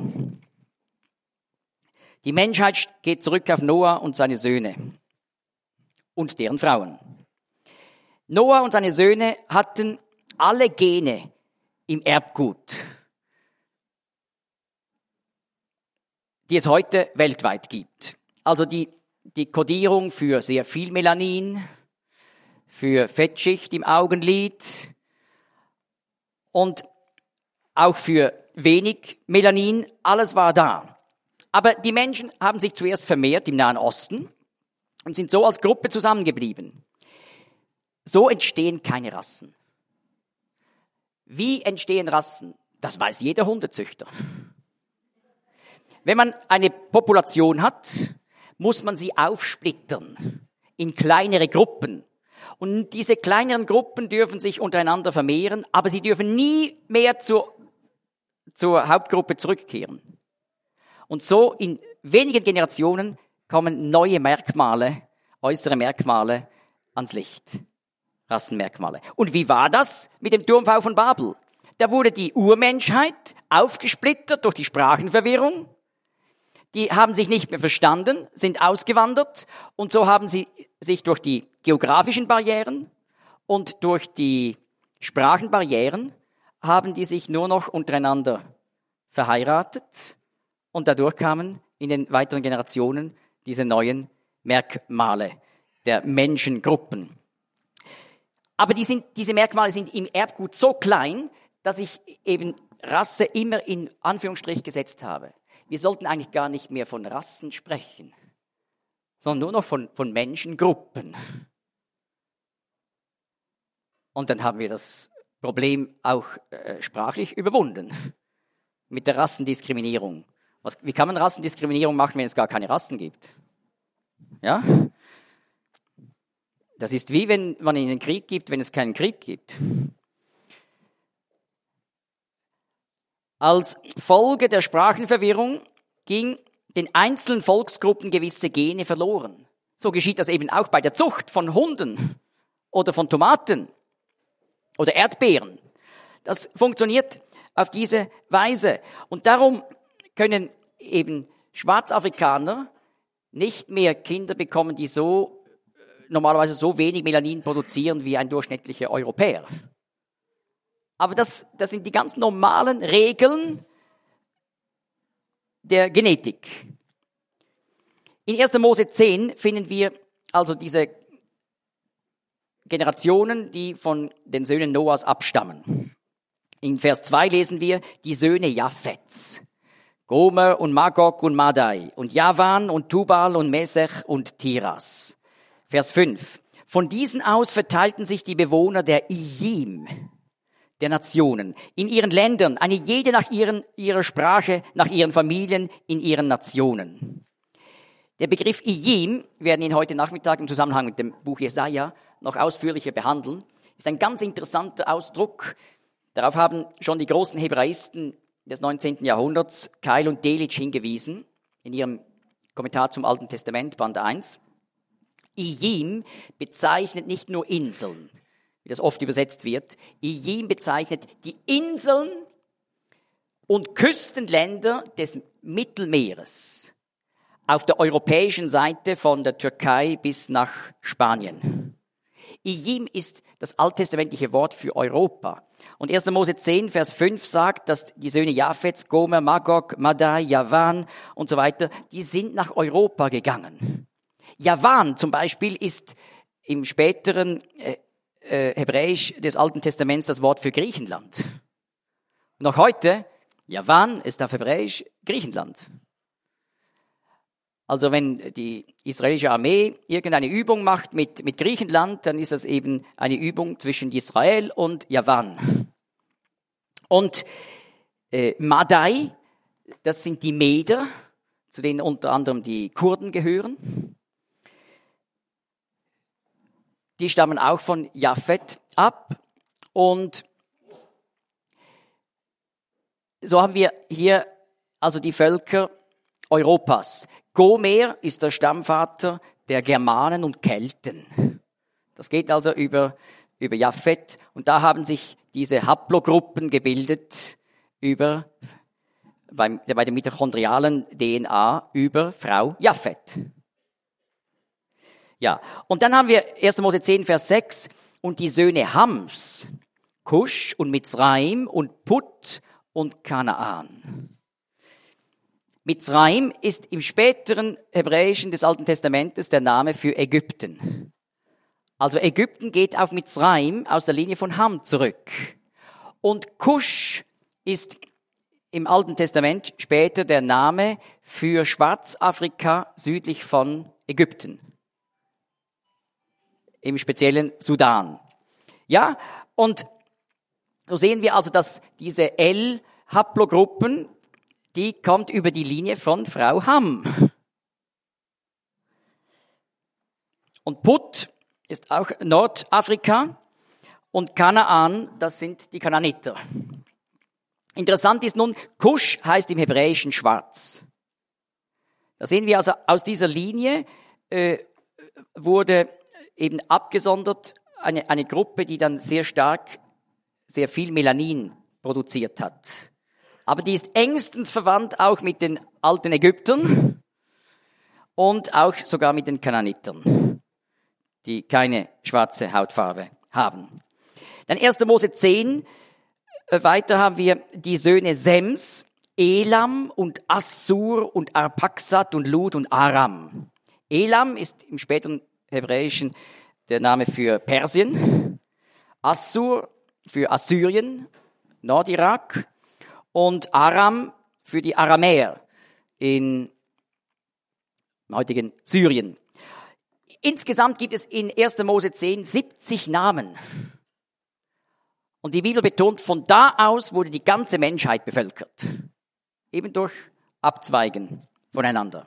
die Menschheit geht zurück auf Noah und seine Söhne und deren Frauen. Noah und seine Söhne hatten alle Gene im Erbgut, die es heute weltweit gibt. Also die, die Kodierung für sehr viel Melanin, für Fettschicht im Augenlid und auch für wenig Melanin, alles war da. Aber die Menschen haben sich zuerst vermehrt im Nahen Osten und sind so als Gruppe zusammengeblieben. So entstehen keine Rassen. Wie entstehen Rassen? Das weiß jeder Hundezüchter. Wenn man eine Population hat, muss man sie aufsplittern in kleinere Gruppen. Und diese kleineren Gruppen dürfen sich untereinander vermehren, aber sie dürfen nie mehr zur, zur Hauptgruppe zurückkehren. Und so in wenigen Generationen kommen neue Merkmale, äußere Merkmale ans Licht. Rassenmerkmale. Und wie war das mit dem Turmbau von Babel? Da wurde die Urmenschheit aufgesplittert durch die Sprachenverwirrung. Die haben sich nicht mehr verstanden, sind ausgewandert und so haben sie sich durch die geografischen Barrieren und durch die Sprachenbarrieren haben die sich nur noch untereinander verheiratet und dadurch kamen in den weiteren Generationen diese neuen Merkmale der Menschengruppen. Aber die sind, diese Merkmale sind im Erbgut so klein, dass ich eben Rasse immer in Anführungsstrich gesetzt habe. Wir sollten eigentlich gar nicht mehr von Rassen sprechen, sondern nur noch von, von Menschengruppen. Und dann haben wir das Problem auch äh, sprachlich überwunden mit der Rassendiskriminierung. Was, wie kann man Rassendiskriminierung machen, wenn es gar keine Rassen gibt? Ja? Das ist wie wenn man einen Krieg gibt, wenn es keinen Krieg gibt. Als Folge der Sprachenverwirrung ging den einzelnen Volksgruppen gewisse Gene verloren. So geschieht das eben auch bei der Zucht von Hunden oder von Tomaten oder Erdbeeren. Das funktioniert auf diese Weise. Und darum können eben Schwarzafrikaner nicht mehr Kinder bekommen, die so normalerweise so wenig Melanin produzieren wie ein durchschnittlicher Europäer. Aber das, das sind die ganz normalen Regeln der Genetik. In erster Mose zehn finden wir also diese Generationen, die von den Söhnen Noahs abstammen. In Vers zwei lesen wir die Söhne Japhets. Gomer und Magog und Madai und Javan und Tubal und Mesech und Tiras. Vers fünf. Von diesen aus verteilten sich die Bewohner der Ijim, der Nationen, in ihren Ländern, eine jede nach ihren, ihrer Sprache, nach ihren Familien, in ihren Nationen. Der Begriff Ijim, wir werden ihn heute Nachmittag im Zusammenhang mit dem Buch Jesaja noch ausführlicher behandeln, ist ein ganz interessanter Ausdruck. Darauf haben schon die großen Hebräisten des neunzehnten Jahrhunderts, Keil und Delitzsch, hingewiesen, in ihrem Kommentar zum Alten Testament, Band eins. Ijim bezeichnet nicht nur Inseln, wie das oft übersetzt wird. Ijim bezeichnet die Inseln und Küstenländer des Mittelmeeres auf der europäischen Seite von der Türkei bis nach Spanien. Ijim ist das alttestamentliche Wort für Europa. Und erster Mose zehn, Vers fünf sagt, dass die Söhne Japhets, Gomer, Magog, Madai, Javan und so weiter, die sind nach Europa gegangen. Javan zum Beispiel ist im späteren äh, äh, Hebräisch des Alten Testaments das Wort für Griechenland. Und auch heute, Javan ist auf Hebräisch Griechenland. Also wenn die israelische Armee irgendeine Übung macht mit, mit Griechenland, dann ist das eben eine Übung zwischen Israel und Javan. Und äh, Madai, das sind die Meder, zu denen unter anderem die Kurden gehören. Die stammen auch von Japhet ab. Und so haben wir hier also die Völker Europas. Gomer ist der Stammvater der Germanen und Kelten. Das geht also über, über Japhet. Und da haben sich diese Haplogruppen gebildet über, beim, bei der mitochondrialen D N A über Frau Japhet. Ja, und dann haben wir erster Mose zehn, Vers sechs. Und die Söhne Hams, Kusch und Mitzraim und Put und Kanaan. Mitzraim ist im späteren Hebräischen des Alten Testamentes der Name für Ägypten. Also Ägypten geht auf Mitzraim aus der Linie von Ham zurück. Und Kusch ist im Alten Testament später der Name für Schwarzafrika südlich von Ägypten. Im speziellen Sudan. Ja, und so sehen wir also, dass diese L-Haplogruppen, die kommt über die Linie von Frau Ham. Und Put ist auch Nordafrika und Kanaan, das sind die Kanaaniter. Interessant ist nun, Kusch heißt im Hebräischen schwarz. Da sehen wir also, aus dieser Linie äh, wurde eben abgesondert eine, eine Gruppe, die dann sehr stark, sehr viel Melanin produziert hat. Aber die ist engstens verwandt auch mit den alten Ägyptern und auch sogar mit den Kanaanitern, die keine schwarze Hautfarbe haben. Dann erster Mose zehn, weiter haben wir die Söhne Sems, Elam und Assur und Arpaxad und Lud und Aram. Elam ist im späteren Hebräischen der Name für Persien, Assur für Assyrien, Nordirak, und Aram für die Aramäer in heutigen Syrien. Insgesamt gibt es in erster Mose zehn siebzig Namen. Und die Bibel betont, von da aus wurde die ganze Menschheit bevölkert. Eben durch Abzweigen voneinander.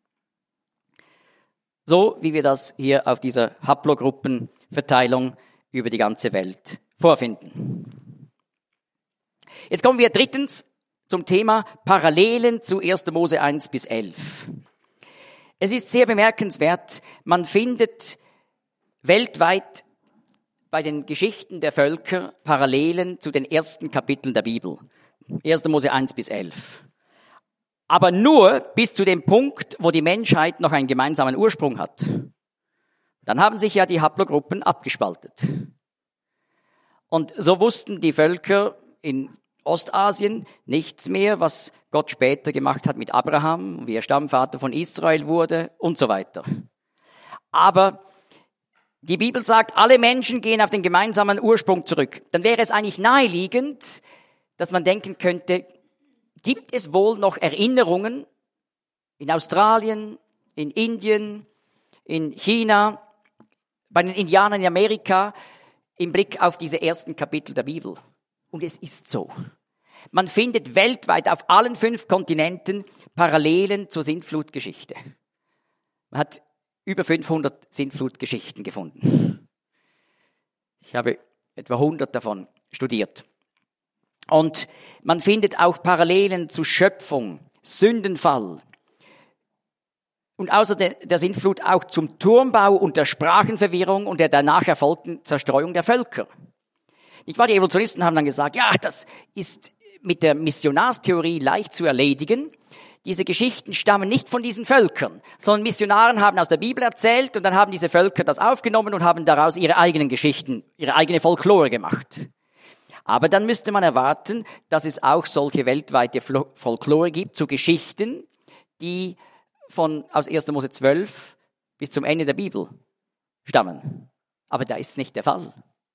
So wie wir das hier auf dieser Haplogruppenverteilung über die ganze Welt vorfinden. Jetzt kommen wir drittens zum Thema Parallelen zu erster Mose eins bis elf. Es ist sehr bemerkenswert, man findet weltweit bei den Geschichten der Völker Parallelen zu den ersten Kapiteln der Bibel. erster Mose eins bis elf. Aber nur bis zu dem Punkt, wo die Menschheit noch einen gemeinsamen Ursprung hat. Dann haben sich ja die Haplogruppen abgespaltet. Und so wussten die Völker in Ostasien nichts mehr, was Gott später gemacht hat mit Abraham, wie er Stammvater von Israel wurde und so weiter. Aber die Bibel sagt, alle Menschen gehen auf den gemeinsamen Ursprung zurück. Dann wäre es eigentlich naheliegend, dass man denken könnte, gibt es wohl noch Erinnerungen in Australien, in Indien, in China, bei den Indianern in Amerika im Blick auf diese ersten Kapitel der Bibel? Und es ist so. Man findet weltweit auf allen fünf Kontinenten Parallelen zur Sintflutgeschichte. Man hat über fünfhundert Sintflutgeschichten gefunden. Ich habe etwa hundert davon studiert. Und man findet auch Parallelen zu Schöpfung, Sündenfall und außer der, der Sintflut auch zum Turmbau und der Sprachenverwirrung und der danach erfolgten Zerstreuung der Völker. Nicht wahr? Die Evolutionisten haben dann gesagt, ja, das ist mit der Missionarstheorie leicht zu erledigen. Diese Geschichten stammen nicht von diesen Völkern, sondern Missionaren haben aus der Bibel erzählt und dann haben diese Völker das aufgenommen und haben daraus ihre eigenen Geschichten, ihre eigene Folklore gemacht. Aber dann müsste man erwarten, dass es auch solche weltweite Folklore gibt zu Geschichten, die von aus erster Mose zwölf bis zum Ende der Bibel stammen. Aber da ist es nicht der Fall.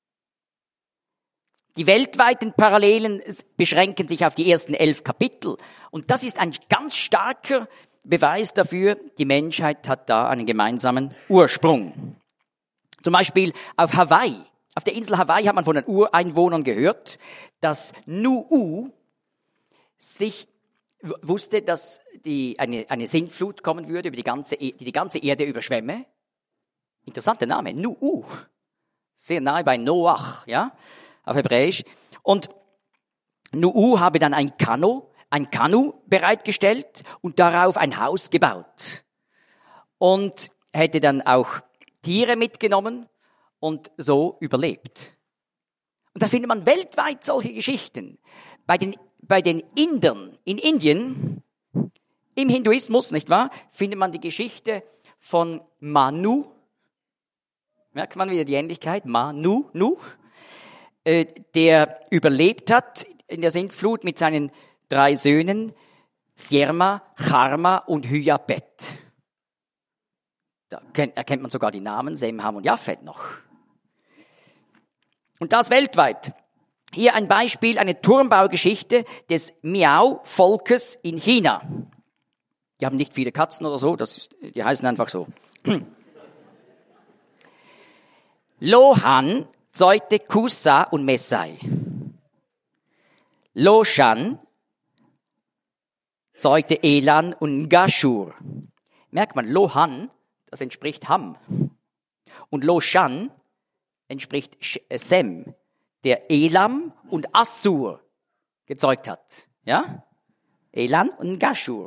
Die weltweiten Parallelen beschränken sich auf die ersten elf Kapitel. Und das ist ein ganz starker Beweis dafür, die Menschheit hat da einen gemeinsamen Ursprung. Zum Beispiel auf Hawaii. Auf der Insel Hawaii hat man von den Ureinwohnern gehört, dass Nu'u sich wusste, dass die, eine, eine Sintflut kommen würde, über die ganze, die die ganze Erde überschwemme. Interessanter Name, Nu'u. Sehr nahe bei Noach, ja, auf Hebräisch. Und Nu'u habe dann ein Kanu, ein Kanu bereitgestellt und darauf ein Haus gebaut. Und hätte dann auch Tiere mitgenommen und so überlebt. Und da findet man weltweit solche Geschichten. Bei den, bei den Indern in Indien, im Hinduismus, nicht wahr, findet man die Geschichte von Manu. Merkt man wieder die Ähnlichkeit? Manu, Nu, äh, der überlebt hat in der Sintflut mit seinen drei Söhnen, Sierma, Charma und Hyapet. Da erkennt man sogar die Namen, Sem, Ham und Japhet noch. Und das weltweit. Hier ein Beispiel, eine Turmbaugeschichte des Miao-Volkes in China. Die haben nicht viele Katzen oder so, das ist, die heißen einfach so. Lohan zeugte Kusa und Messai. Loshan zeugte Elan und Gashur. Merkt man, Lohan, das entspricht Ham. Und Loshan entspricht Sem, der Elam und Assur gezeugt hat. Ja? Elan und Gashur.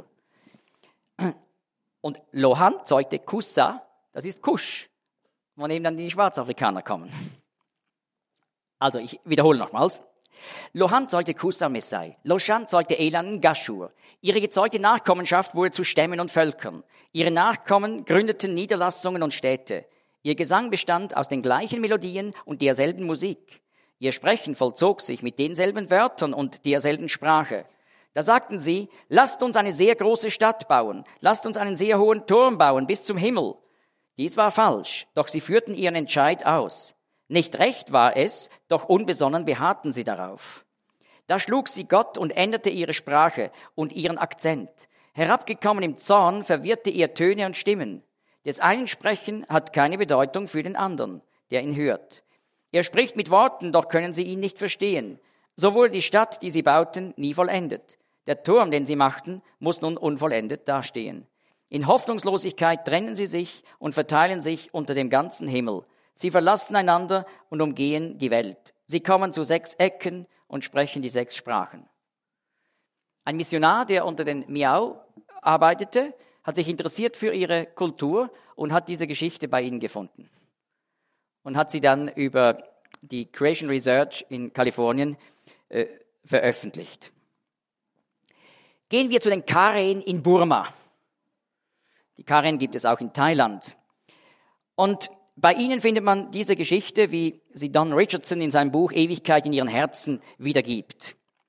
Und Lohan zeugte Kusa, das ist Kusch, von dem dann die Schwarzafrikaner kommen. Also ich wiederhole nochmals. Lohan zeugte Kusa und Messai. Loshan zeugte Elan und Gashur. Ihre gezeugte Nachkommenschaft wurde zu Stämmen und Völkern. Ihre Nachkommen gründeten Niederlassungen und Städte. Ihr Gesang bestand aus den gleichen Melodien und derselben Musik. Ihr Sprechen vollzog sich mit denselben Wörtern und derselben Sprache. Da sagten sie, lasst uns eine sehr große Stadt bauen, lasst uns einen sehr hohen Turm bauen bis zum Himmel. Dies war falsch, doch sie führten ihren Entscheid aus. Nicht recht war es, doch unbesonnen beharrten sie darauf. Da schlug sie Gott und änderte ihre Sprache und ihren Akzent. Herabgekommen im Zorn verwirrte ihr Töne und Stimmen. Des einen Sprechen hat keine Bedeutung für den anderen, der ihn hört. Er spricht mit Worten, doch können sie ihn nicht verstehen. So wurde die Stadt, die sie bauten, nie vollendet. Der Turm, den sie machten, muss nun unvollendet dastehen. In Hoffnungslosigkeit trennen sie sich und verteilen sich unter dem ganzen Himmel. Sie verlassen einander und umgehen die Welt. Sie kommen zu sechs Ecken und sprechen die sechs Sprachen. Ein Missionar, der unter den Miao arbeitete, hat sich interessiert für ihre Kultur und hat diese Geschichte bei ihnen gefunden. Und hat sie dann über die Creation Research in Kalifornien äh, veröffentlicht. Gehen wir zu den Karen in Burma. Die Karen gibt es auch in Thailand. Und bei ihnen findet man diese Geschichte, wie sie Don Richardson in seinem Buch Ewigkeit in ihren Herzen wiedergibt.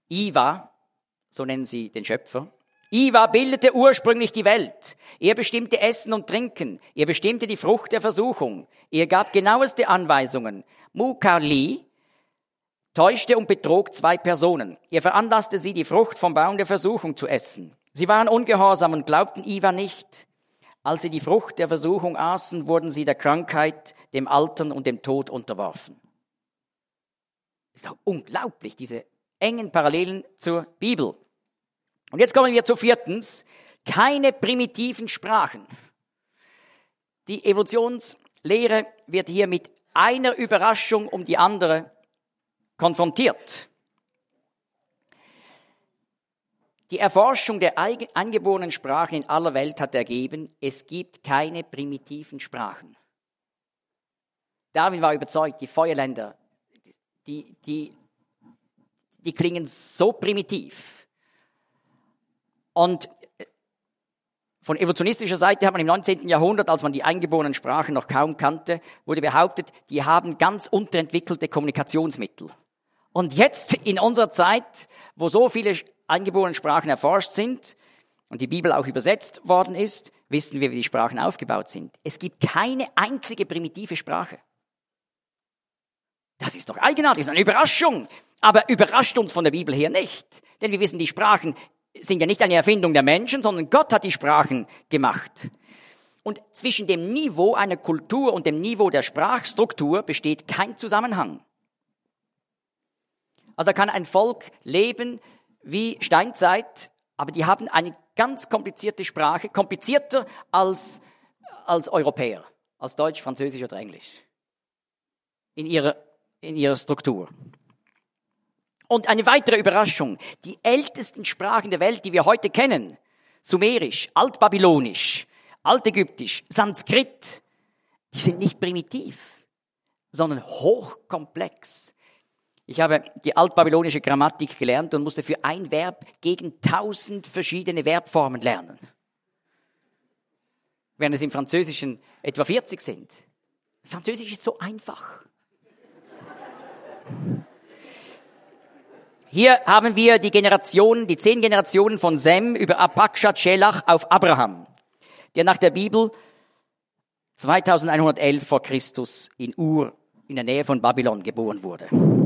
Iwa, so nennen sie den Schöpfer. Iwa bildete ursprünglich die Welt. Er bestimmte Essen und Trinken. Er bestimmte die Frucht der Versuchung. Er gab genaueste Anweisungen. Mukarli täuschte und betrog zwei Personen. Er veranlasste sie, die Frucht vom Baum der Versuchung zu essen. Sie waren ungehorsam und glaubten Iwa nicht. Als sie die Frucht der Versuchung aßen, wurden sie der Krankheit, dem Altern und dem Tod unterworfen. Ist doch unglaublich, diese engen Parallelen zur Bibel. Und jetzt kommen wir zu viertens, keine primitiven Sprachen. Die Evolutionslehre wird hier mit einer Überraschung um die andere konfrontiert. Die Erforschung der angeborenen Sprachen in aller Welt hat ergeben, es gibt keine primitiven Sprachen. Darwin war überzeugt, die Feuerländer, die, die, die klingen so primitiv. Und von evolutionistischer Seite hat man im neunzehnten Jahrhundert, als man die eingeborenen Sprachen noch kaum kannte, wurde behauptet, die haben ganz unterentwickelte Kommunikationsmittel. Und jetzt in unserer Zeit, wo so viele eingeborene Sprachen erforscht sind und die Bibel auch übersetzt worden ist, wissen wir, wie die Sprachen aufgebaut sind. Es gibt keine einzige primitive Sprache. Das ist doch eigenartig, das ist eine Überraschung. Aber überrascht uns von der Bibel her nicht. Denn wir wissen, die Sprachen sind ja nicht eine Erfindung der Menschen, sondern Gott hat die Sprachen gemacht. Und zwischen dem Niveau einer Kultur und dem Niveau der Sprachstruktur besteht kein Zusammenhang. Also da kann ein Volk leben wie Steinzeit, aber die haben eine ganz komplizierte Sprache, komplizierter als, als Europäer, als Deutsch, Französisch oder Englisch. In ihrer, in ihrer Struktur. Und eine weitere Überraschung, die ältesten Sprachen der Welt, die wir heute kennen, Sumerisch, Altbabylonisch, Altägyptisch, Sanskrit, die sind nicht primitiv, sondern hochkomplex. Ich habe die altbabylonische Grammatik gelernt und musste für ein Verb gegen tausend verschiedene Verbformen lernen. Während es im Französischen etwa vierzig sind. Französisch ist so einfach. Hier haben wir die Generationen, die zehn Generationen von Sem über Arpachshad Shelach auf Abraham, der nach der Bibel zweitausendeinhundertelf vor Christus in Ur in der Nähe von Babylon geboren wurde.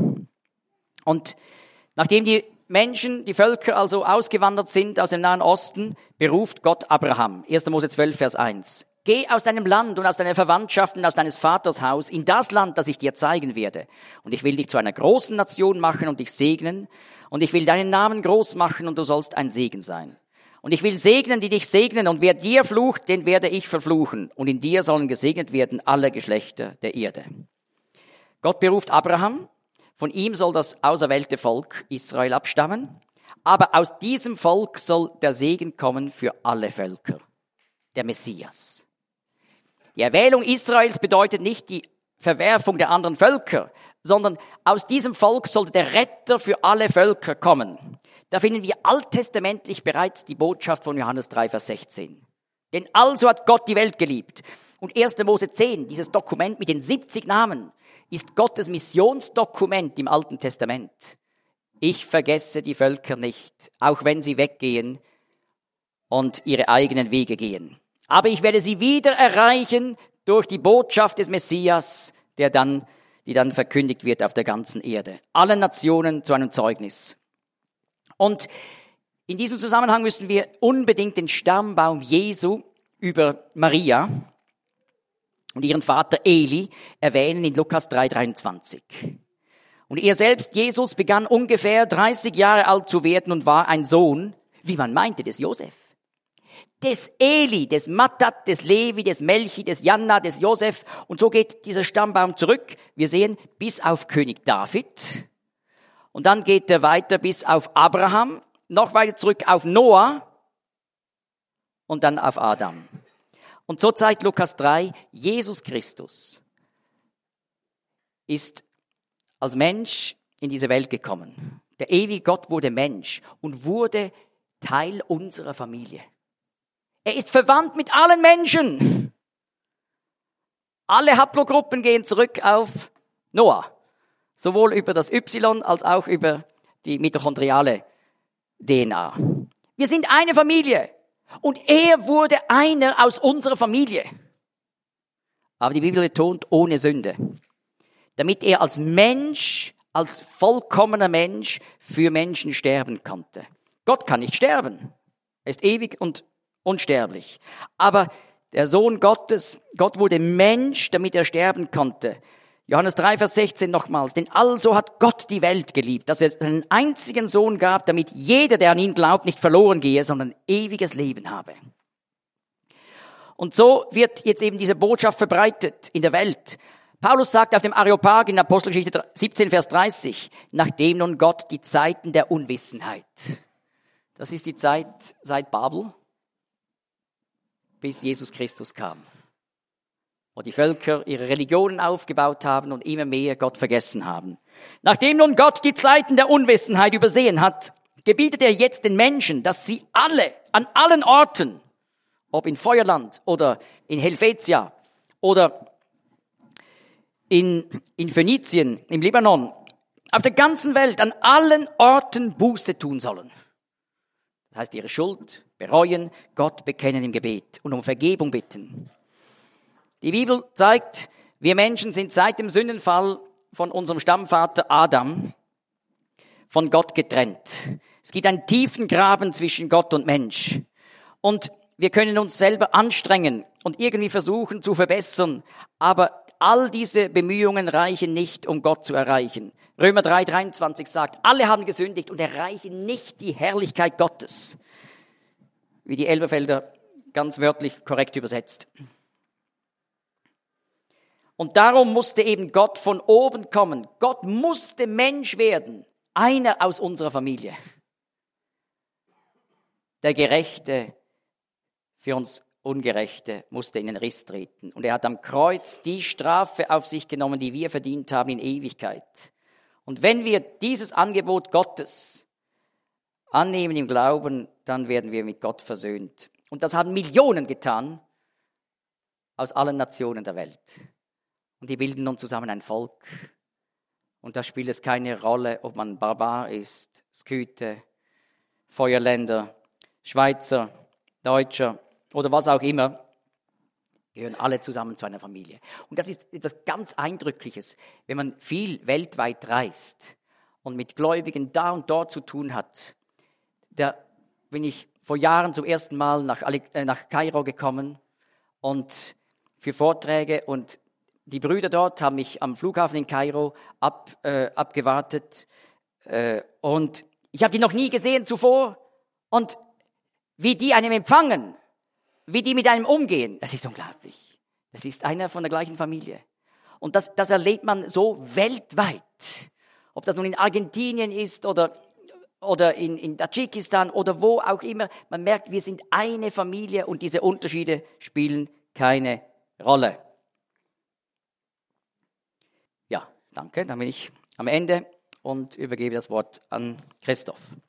Und nachdem die Menschen, die Völker also ausgewandert sind aus dem Nahen Osten, beruft Gott Abraham. erster Mose zwölf, Vers eins. Geh aus deinem Land und aus deiner Verwandtschaft und aus deines Vaters Haus in das Land, das ich dir zeigen werde. Und ich will dich zu einer großen Nation machen und dich segnen. Und ich will deinen Namen groß machen und du sollst ein Segen sein. Und ich will segnen, die dich segnen. Und wer dir flucht, den werde ich verfluchen. Und in dir sollen gesegnet werden alle Geschlechter der Erde. Gott beruft Abraham. Von ihm soll das auserwählte Volk Israel abstammen. Aber aus diesem Volk soll der Segen kommen für alle Völker. Der Messias. Die Erwählung Israels bedeutet nicht die Verwerfung der anderen Völker, sondern aus diesem Volk sollte der Retter für alle Völker kommen. Da finden wir alttestamentlich bereits die Botschaft von Johannes drei, Vers sechzehn. Denn also hat Gott die Welt geliebt. Und erster Mose zehn, dieses Dokument mit den siebzig Namen, ist Gottes Missionsdokument im Alten Testament. Ich vergesse die Völker nicht, auch wenn sie weggehen und ihre eigenen Wege gehen. Aber ich werde sie wieder erreichen durch die Botschaft des Messias, der dann, die dann verkündigt wird auf der ganzen Erde. Allen Nationen zu einem Zeugnis. Und in diesem Zusammenhang müssen wir unbedingt den Stammbaum Jesu über Maria und ihren Vater Eli erwähnen in Lukas drei, dreiundzwanzig. Und er selbst, Jesus, begann ungefähr dreißig Jahre alt zu werden und war ein Sohn, wie man meinte, des Josef. Des Eli, des Mattat, des Levi, des Melchi, des Janna, des Josef. Und so geht dieser Stammbaum zurück. Wir sehen bis auf König David. Und dann geht er weiter bis auf Abraham. Noch weiter zurück auf Noah. Und dann auf Adam. Und so zeigt Lukas drei, Jesus Christus ist als Mensch in diese Welt gekommen. Der ewige Gott wurde Mensch und wurde Teil unserer Familie. Er ist verwandt mit allen Menschen. Alle Haplogruppen gehen zurück auf Noah. Sowohl über das Y als auch über die mitochondriale D N A. Wir sind eine Familie. Und er wurde einer aus unserer Familie. Aber die Bibel betont ohne Sünde. Damit er als Mensch, als vollkommener Mensch für Menschen sterben konnte. Gott kann nicht sterben. Er ist ewig und unsterblich. Aber der Sohn Gottes, Gott wurde Mensch, damit er sterben konnte. Johannes drei, Vers sechzehn nochmals. Denn also hat Gott die Welt geliebt, dass er seinen einzigen Sohn gab, damit jeder, der an ihn glaubt, nicht verloren gehe, sondern ewiges Leben habe. Und so wird jetzt eben diese Botschaft verbreitet in der Welt. Paulus sagt auf dem Areopag in Apostelgeschichte siebzehn, Vers dreißig, nachdem nun Gott die Zeiten der Unwissenheit. Das ist die Zeit seit Babel, bis Jesus Christus kam. Wo die Völker ihre Religionen aufgebaut haben und immer mehr Gott vergessen haben. Nachdem nun Gott die Zeiten der Unwissenheit übersehen hat, gebietet er jetzt den Menschen, dass sie alle, an allen Orten, ob in Feuerland oder in Helvetia oder in, in Phönizien, im Libanon, auf der ganzen Welt, an allen Orten Buße tun sollen. Das heißt, ihre Schuld bereuen, Gott bekennen im Gebet und um Vergebung bitten. Die Bibel zeigt, wir Menschen sind seit dem Sündenfall von unserem Stammvater Adam von Gott getrennt. Es gibt einen tiefen Graben zwischen Gott und Mensch. Und wir können uns selber anstrengen und irgendwie versuchen zu verbessern. Aber all diese Bemühungen reichen nicht, um Gott zu erreichen. Römer drei, dreiundzwanzig sagt, alle haben gesündigt und erreichen nicht die Herrlichkeit Gottes. Wie die Elberfelder ganz wörtlich korrekt übersetzt. Und darum musste eben Gott von oben kommen. Gott musste Mensch werden. Einer aus unserer Familie. Der Gerechte für uns Ungerechte musste in den Riss treten. Und er hat am Kreuz die Strafe auf sich genommen, die wir verdient haben in Ewigkeit. Und wenn wir dieses Angebot Gottes annehmen im Glauben, dann werden wir mit Gott versöhnt. Und das haben Millionen getan aus allen Nationen der Welt. Und die bilden nun zusammen ein Volk. Und da spielt es keine Rolle, ob man Barbar ist, Skythe, Feuerländer, Schweizer, Deutscher oder was auch immer. Wir gehören alle zusammen zu einer Familie. Und das ist etwas ganz Eindrückliches, wenn man viel weltweit reist und mit Gläubigen da und dort zu tun hat. Da bin ich vor Jahren zum ersten Mal nach, nach Kairo gekommen und für Vorträge und die Brüder dort haben mich am Flughafen in Kairo ab, äh, abgewartet äh, und ich habe die noch nie gesehen zuvor und wie die einem empfangen, wie die mit einem umgehen, das ist unglaublich. Das ist einer von der gleichen Familie. Und das, das erlebt man so weltweit. Ob das nun in Argentinien ist oder, oder in, in Tadschikistan oder wo auch immer. Man merkt, wir sind eine Familie und diese Unterschiede spielen keine Rolle. Ja, danke. Dann bin ich am Ende und übergebe das Wort an Christoph.